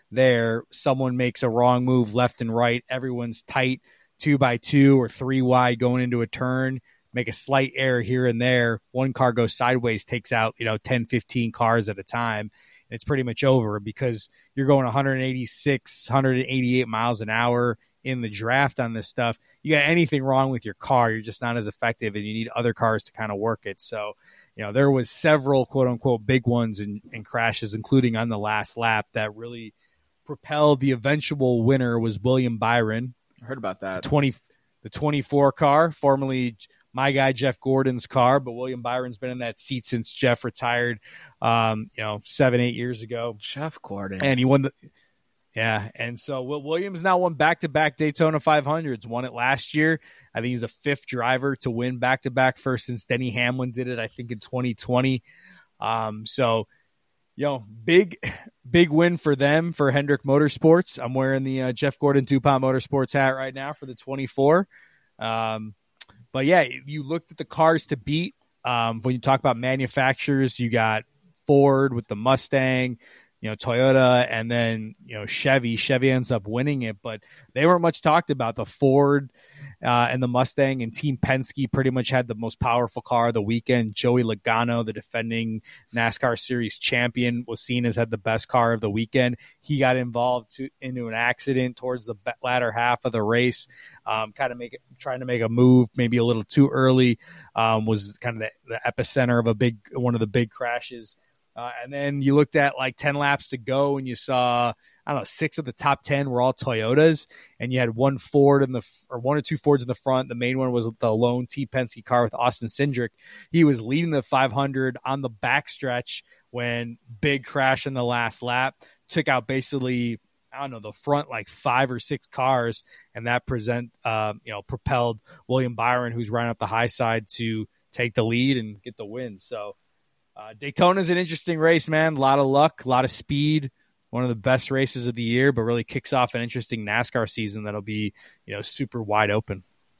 there, someone makes a wrong move left and right, everyone's tight two by two or three wide going into a turn, make a slight error here and there, one car goes sideways, takes out, you know, ten, fifteen cars at a time. It's pretty much over because you're going one eighty-six, one eighty-eight miles an hour in the draft on this stuff. You got anything wrong with your car, you're just not as effective, and you need other cars to kind of work it. So, you know, there was several quote unquote big ones and, and crashes, including on the last lap, that really propelled the eventual winner was William Byron. I heard about that. The twenty, the twenty-four car, formerly my guy Jeff Gordon's car, but William Byron's been in that seat since Jeff retired, um, you know, seven, eight years ago. Jeff Gordon. And he won the, yeah. And so Will Williams now won back-to-back Daytona five hundreds, won it last year. I think he's the fifth driver to win back-to-back, first since Denny Hamlin did it, I think, in twenty twenty. Um, so, you know, big, big win for them, for Hendrick Motorsports. I'm wearing the uh, Jeff Gordon DuPont Motorsports hat right now for the twenty-four. Um, But, yeah, you looked at the cars to beat. Um, when you talk about manufacturers, you got Ford with the Mustang, you know, Toyota, and then, you know, Chevy. Chevy ends up winning it, but they weren't much talked about. The Ford uh, and the Mustang and Team Penske pretty much had the most powerful car of the weekend. Joey Logano, the defending NASCAR Series champion, was seen as had the best car of the weekend. He got involved to, into an accident towards the latter half of the race, um, kind of make it, trying to make a move maybe a little too early, um, was kind of the, the epicenter of a big one of the big crashes. Uh, and then you looked at like ten laps to go and you saw, I don't know, six of the top ten were all Toyotas, and you had one Ford in the, or one or two Fords in the front. The main one was the lone T Penske car with Austin Cindric. He was leading the five hundred on the backstretch when big crash in the last lap, took out basically, I don't know, the front like five or six cars, and that present, uh, you know, propelled William Byron, who's running up the high side, to take the lead and get the win. So, Uh, Daytona's an interesting race, man. A lot of luck, a lot of speed. One of the best races of the year, but really kicks off an interesting NASCAR season that'll be, you know, super wide open.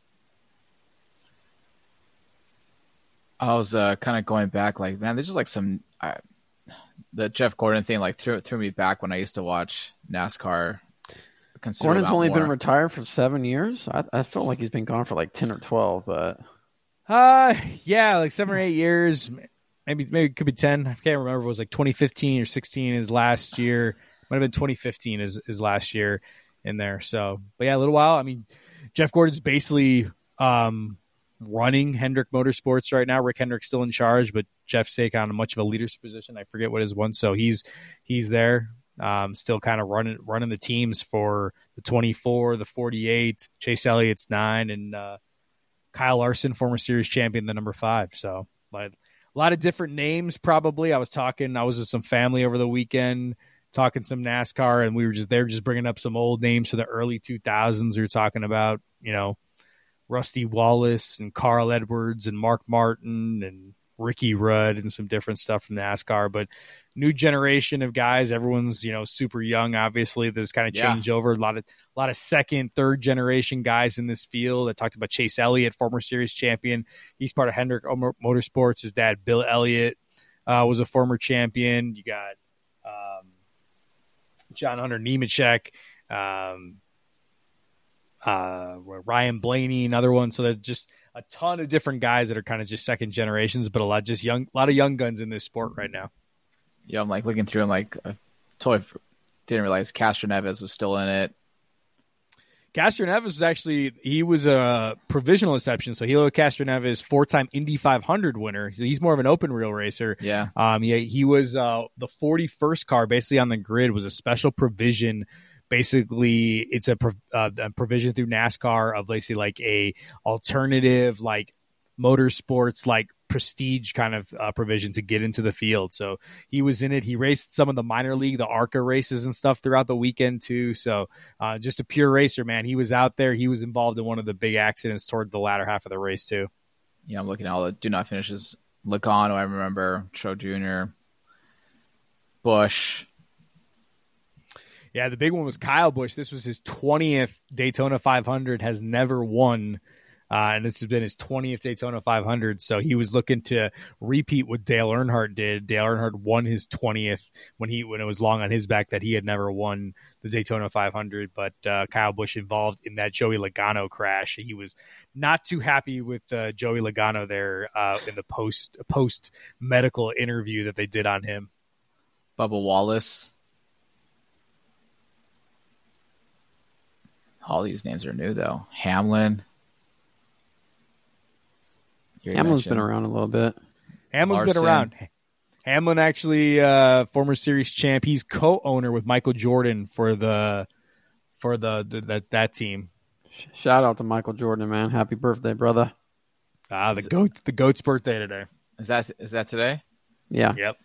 I was uh, kind of going back, like, man, there's just like some uh, the Jeff Gordon thing, like threw threw me back when I used to watch NASCAR. Gordon's only more. been retired for seven years. I, I felt like he's been gone for like ten or twelve, but uh, yeah, like seven or eight years. Maybe maybe it could be ten. I can't remember. It was like twenty fifteen or sixteen is last year. Might have been twenty fifteen is, is last year in there. So, but yeah, a little while. I mean, Jeff Gordon's basically um, running Hendrick Motorsports right now. Rick Hendrick's still in charge, but Jeff's taken on much of a leadership position. I forget what his one. So he's he's there, um, still kind of running running the teams for the twenty-four, the forty-eight, Chase Elliott's nine, and uh, Kyle Larson, former series champion, the number five. So, but a lot of different names, probably. I was talking, I was with some family over the weekend, talking some NASCAR, and we were just there just bringing up some old names for the early two thousands. We were talking about, you know, Rusty Wallace and Carl Edwards and Mark Martin and Ricky Rudd and some different stuff from NASCAR. But new generation of guys, everyone's, you know, super young, obviously. There's kind of changed yeah. over. A lot of a lot of second, third generation guys in this field. I talked about Chase Elliott, former series champion. He's part of Hendrick Motorsports. His dad, Bill Elliott, uh, was a former champion. You got um, John Hunter Nemechek, um, uh, Ryan Blaney, another one. So there's just a ton of different guys that are kind of just second generations, but a lot just young, a lot of young guns in this sport right now. Yeah, I'm like looking through. I'm like, I totally didn't realize Castro Neves was still in it. Castro Neves was actually, he was a provisional exception. So Helio Castro Neves, four-time Indy five hundred winner. So he's more of an open wheel racer. Yeah. Um. Yeah. He was uh the forty-first car basically on the grid, was a special provision. Basically, it's a, uh, a provision through NASCAR of basically like a alternative, like motorsports, like prestige kind of uh, provision to get into the field. So he was in it. He raced some of the minor league, the ARCA races and stuff throughout the weekend too. So uh, just a pure racer, man. He was out there. He was involved in one of the big accidents toward the latter half of the race too. Yeah, I'm looking at all the do not finishes. Logano, I remember, Tro Junior, Busch. Yeah, the big one was Kyle Busch. This was his twentieth Daytona five hundred, has never won Uh, and this has been his twentieth Daytona five hundred. So he was looking to repeat what Dale Earnhardt did. Dale Earnhardt won his twentieth when he when it was long on his back that he had never won the Daytona five hundred. But uh, Kyle Busch involved in that Joey Logano crash. He was not too happy with uh, Joey Logano there uh, in the post post medical interview that they did on him. Bubba Wallace. All these names are new though. Hamlin. Hamlin's been around a little bit. Hamlin's Larson. been around. Hamlin actually, uh, former series champ. He's co-owner with Michael Jordan for the for the, the that that team. Shout out to Michael Jordan, man! Happy birthday, brother. Ah, the goat, the goat's birthday today. Is that is that today? Yeah. Yep.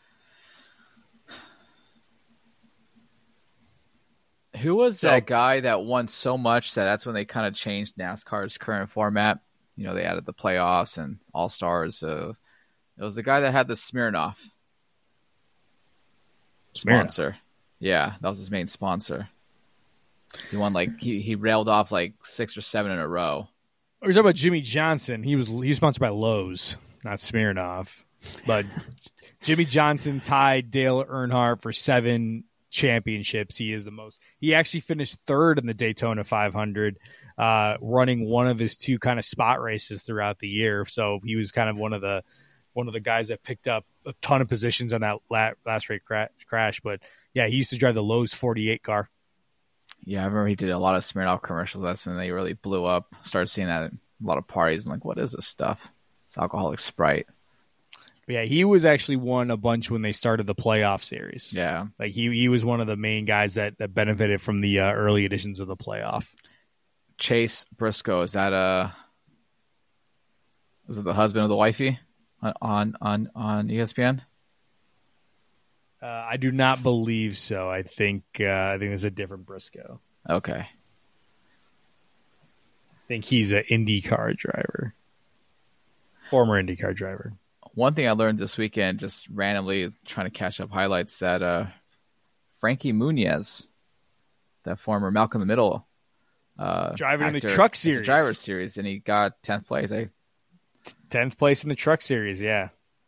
Who was so, that guy that won so much that that's when they kind of changed NASCAR's current format? You know, they added the playoffs and all-stars. Uh, it was the guy that had the Smirnoff sponsor. Smirnoff. Yeah, that was his main sponsor. He won like he, he railed off like six or seven in a row. Oh, you're talking about Jimmy Johnson. He was he was sponsored by Lowe's, not Smirnoff. But Jimmy Johnson tied Dale Earnhardt for seven championships. He is the most. He actually finished third in the Daytona five hundred. Uh, running one of his two kind of spot races throughout the year. So he was kind of one of the one of the guys that picked up a ton of positions on that last rate cra- crash. But yeah, he used to drive the Lowe's forty-eight car. Yeah, I remember he did a lot of Smirnoff commercials. That's when they really blew up. Started seeing that at a lot of parties. I'm like, what is this stuff? It's alcoholic Sprite. But yeah, he was actually won a bunch when they started the playoff series. Yeah. Like he he was one of the main guys that, that benefited from the uh, early editions of the playoff. Chase Briscoe, is that a is it the husband of the wifey on on on E S P N? Uh, I do not believe so. I think uh, I think there's a different Briscoe. Okay. I think he's an IndyCar driver, former IndyCar driver. One thing I learned this weekend, just randomly trying to catch up highlights, that uh, Frankie Muniz, that former Malcolm in the Middle. Uh, driving actor, in the truck series, driver series, and he got tenth place. Eh? tenth place in the truck series, yeah,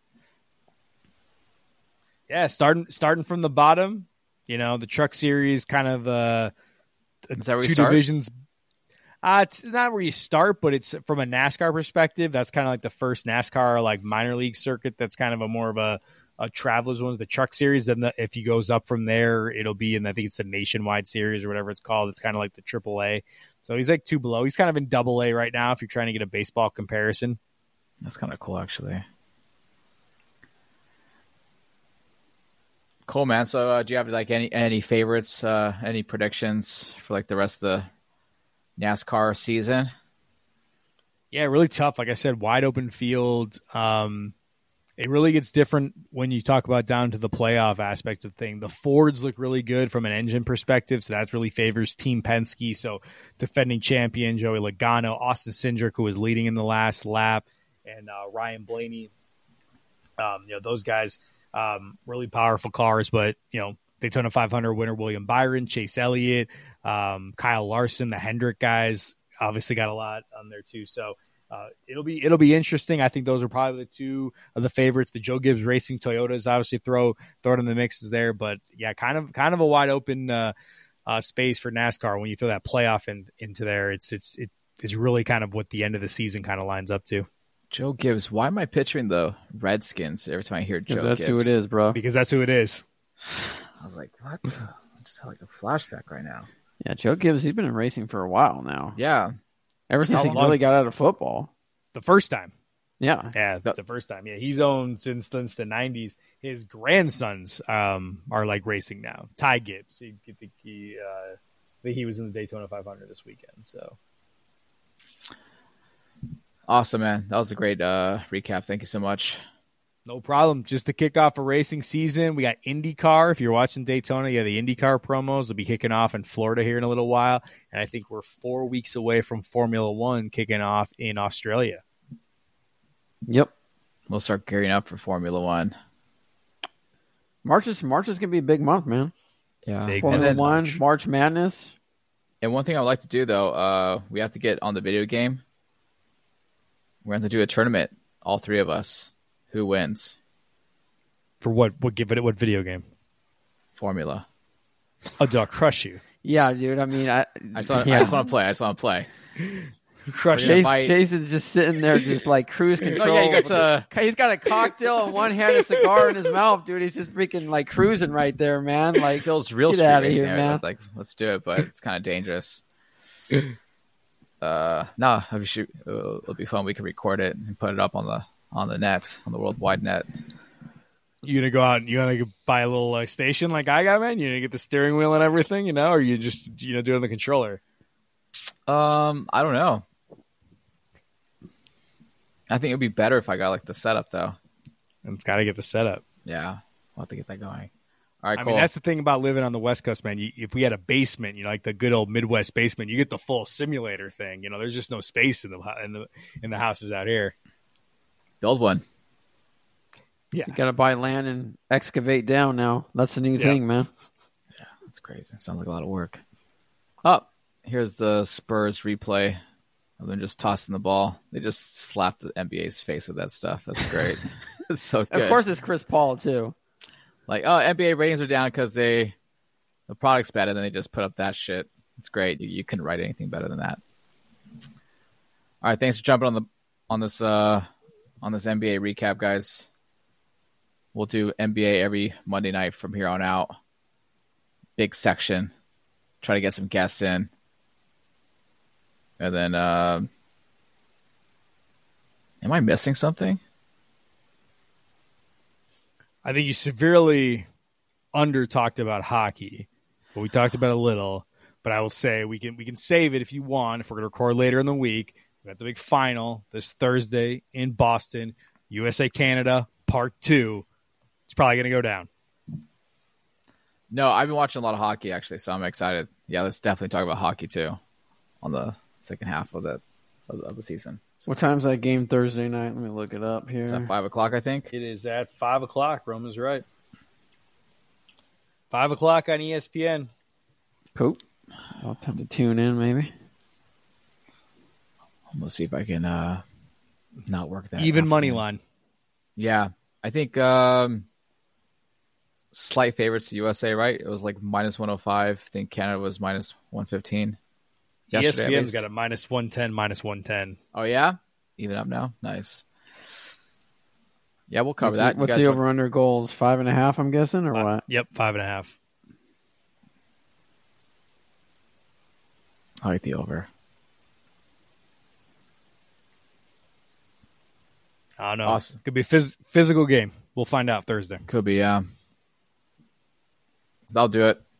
yeah. Starting starting from the bottom, you know, the truck series kind of uh, Is that where two you start? divisions. Uh, it's not where you start, but it's from a NASCAR perspective. That's kind of like the first NASCAR like minor league circuit. That's kind of a more of a a Travelers one's the truck series. Then the, if he goes up from there, it'll be in, I think it's the Nationwide series or whatever it's called. It's kind of like the triple A. So he's like two below. He's kind of in double A right now if you're trying to get a baseball comparison. That's kind of cool, actually. Cool, man. So uh, do you have like any any favorites, uh, any predictions for like the rest of the NASCAR season? Yeah, really tough. Like I said, wide open field. Um, It really gets different when you talk about down to the playoff aspect of thing. The Fords look really good from an engine perspective, so that really favors Team Penske. So defending champion Joey Logano, Austin Cindric, who was leading in the last lap, and uh, Ryan Blaney. Um, you know, those guys, um, really powerful cars, but, you know, Daytona five hundred winner William Byron, Chase Elliott, um, Kyle Larson, the Hendrick guys obviously got a lot on there too. So, Uh, it'll be it'll be interesting. I think those are probably the two of the favorites. The Joe Gibbs Racing Toyotas obviously throw throw it in the mixes there, but yeah, kind of kind of a wide open uh, uh, space for NASCAR when you throw that playoff in, into there. It's it's it, it's really kind of what the end of the season kind of lines up to. Joe Gibbs. Why am I picturing the Redskins every time I hear Joe that's Gibbs? who it is, bro. Because that's who it is. I was like, what? I just had like a flashback right now. Yeah, Joe Gibbs. He's been in racing for a while now. Yeah, ever since How he long? really got out of football. The first time. Yeah. Yeah, the first time. Yeah, he's owned since, since the nineties. His grandsons um, are like racing now. Ty Gibbs. He, he, he, uh, I think he was in the Daytona five hundred this weekend. So awesome, man. That was a great uh, recap. Thank you so much. no problem. Just to kick off a racing season, we got IndyCar. If you're watching Daytona, yeah, the IndyCar promos will be kicking off in Florida here in a little while. And I think we're four weeks away from Formula One kicking off in Australia. Yep. We'll start gearing up for Formula One. March is March is gonna be a big month, man. Yeah. Big Formula then- One, March Madness. And one thing I would like to do, though, uh, we have to get on the video game We're going to do a tournament, all three of us. Who wins? For what? What give it? What video game? Formula. Oh, dude, I'll crush you. Yeah, dude. I mean, I I just want, yeah. I just want to play. I just want to play. Crush We're you. gonna Chase, fight. Chase is just sitting there, just like cruise control. Oh, yeah, you got to. He's got a cocktail in one hand, a cigar in his mouth, dude. He's just freaking like cruising right there, man. Like, It feels real get street outta racing. here, I man. was like, let's do it, but it's kind of dangerous. Uh, no, we should, it'll, it'll be fun. We can record it and put it up on the on the net, on the worldwide net. You gonna go out and you gonna go buy a little uh, station like I got, man? You gonna get the steering wheel and everything, you know, or you just you know do it on the controller? Um, I don't know. I think it'd be better if I got like the setup though. And it's got to get the setup. Yeah, I'll have to get that going. All right, I cool. mean, that's the thing about living on the West Coast, man. You, if we had a basement, you know, like the good old Midwest basement, you get the full simulator thing. You know, there's just no space in the in the in the houses out here. Build one. Yeah, you got to buy land and excavate down now. That's the new Yeah. thing, man. Yeah, that's crazy. Sounds like a lot of work. Oh, here's the Spurs replay of them just tossing the ball. They just slapped the N B A's face with that stuff. That's great. It's so good. Of course, it's Chris Paul too. Like, oh, N B A ratings are down because they the product's bad, and then they just put up that shit. It's great. You, you couldn't write anything better than that. All right, thanks for jumping on the on this uh, on this N B A recap, guys. We'll do N B A every Monday night from here on out. Big section. Try to get some guests in, and then uh, am I missing something? I think you severely under talked about hockey, but we talked about it a little. But I will say we can we can save it if you want. If we're going to record later in the week, we got the big final this Thursday in Boston, U S A Canada Part Two. It's probably going to go down. No, I've been watching a lot of hockey actually, so I'm excited. Yeah, let's definitely talk about hockey too on the second half of the of the, of the season. What time's that game Thursday night? Let me look it up here. It's at five o'clock, I think. It is at five o'clock. Roman's right. Five o'clock on E S P N. Cool. I'll have to tune in, maybe. Let's see if I can uh, not work that. Even money afternoon. line. Yeah, I think um, slight favorites to U S A. Right? It was like minus one hundred five. I think Canada was minus one fifteen. E S Yesterday, P at N's least. got a minus one ten, minus one ten. Oh yeah, even up now. Nice. Yeah, we'll cover What's that. The, You what's guys the want- over under goals? Five and a half, I'm guessing, or Uh, what? Yep, five and a half. I like the over. I don't know. Awesome. Could be a phys- physical game. We'll find out Thursday. Could be. Yeah. I'll do it.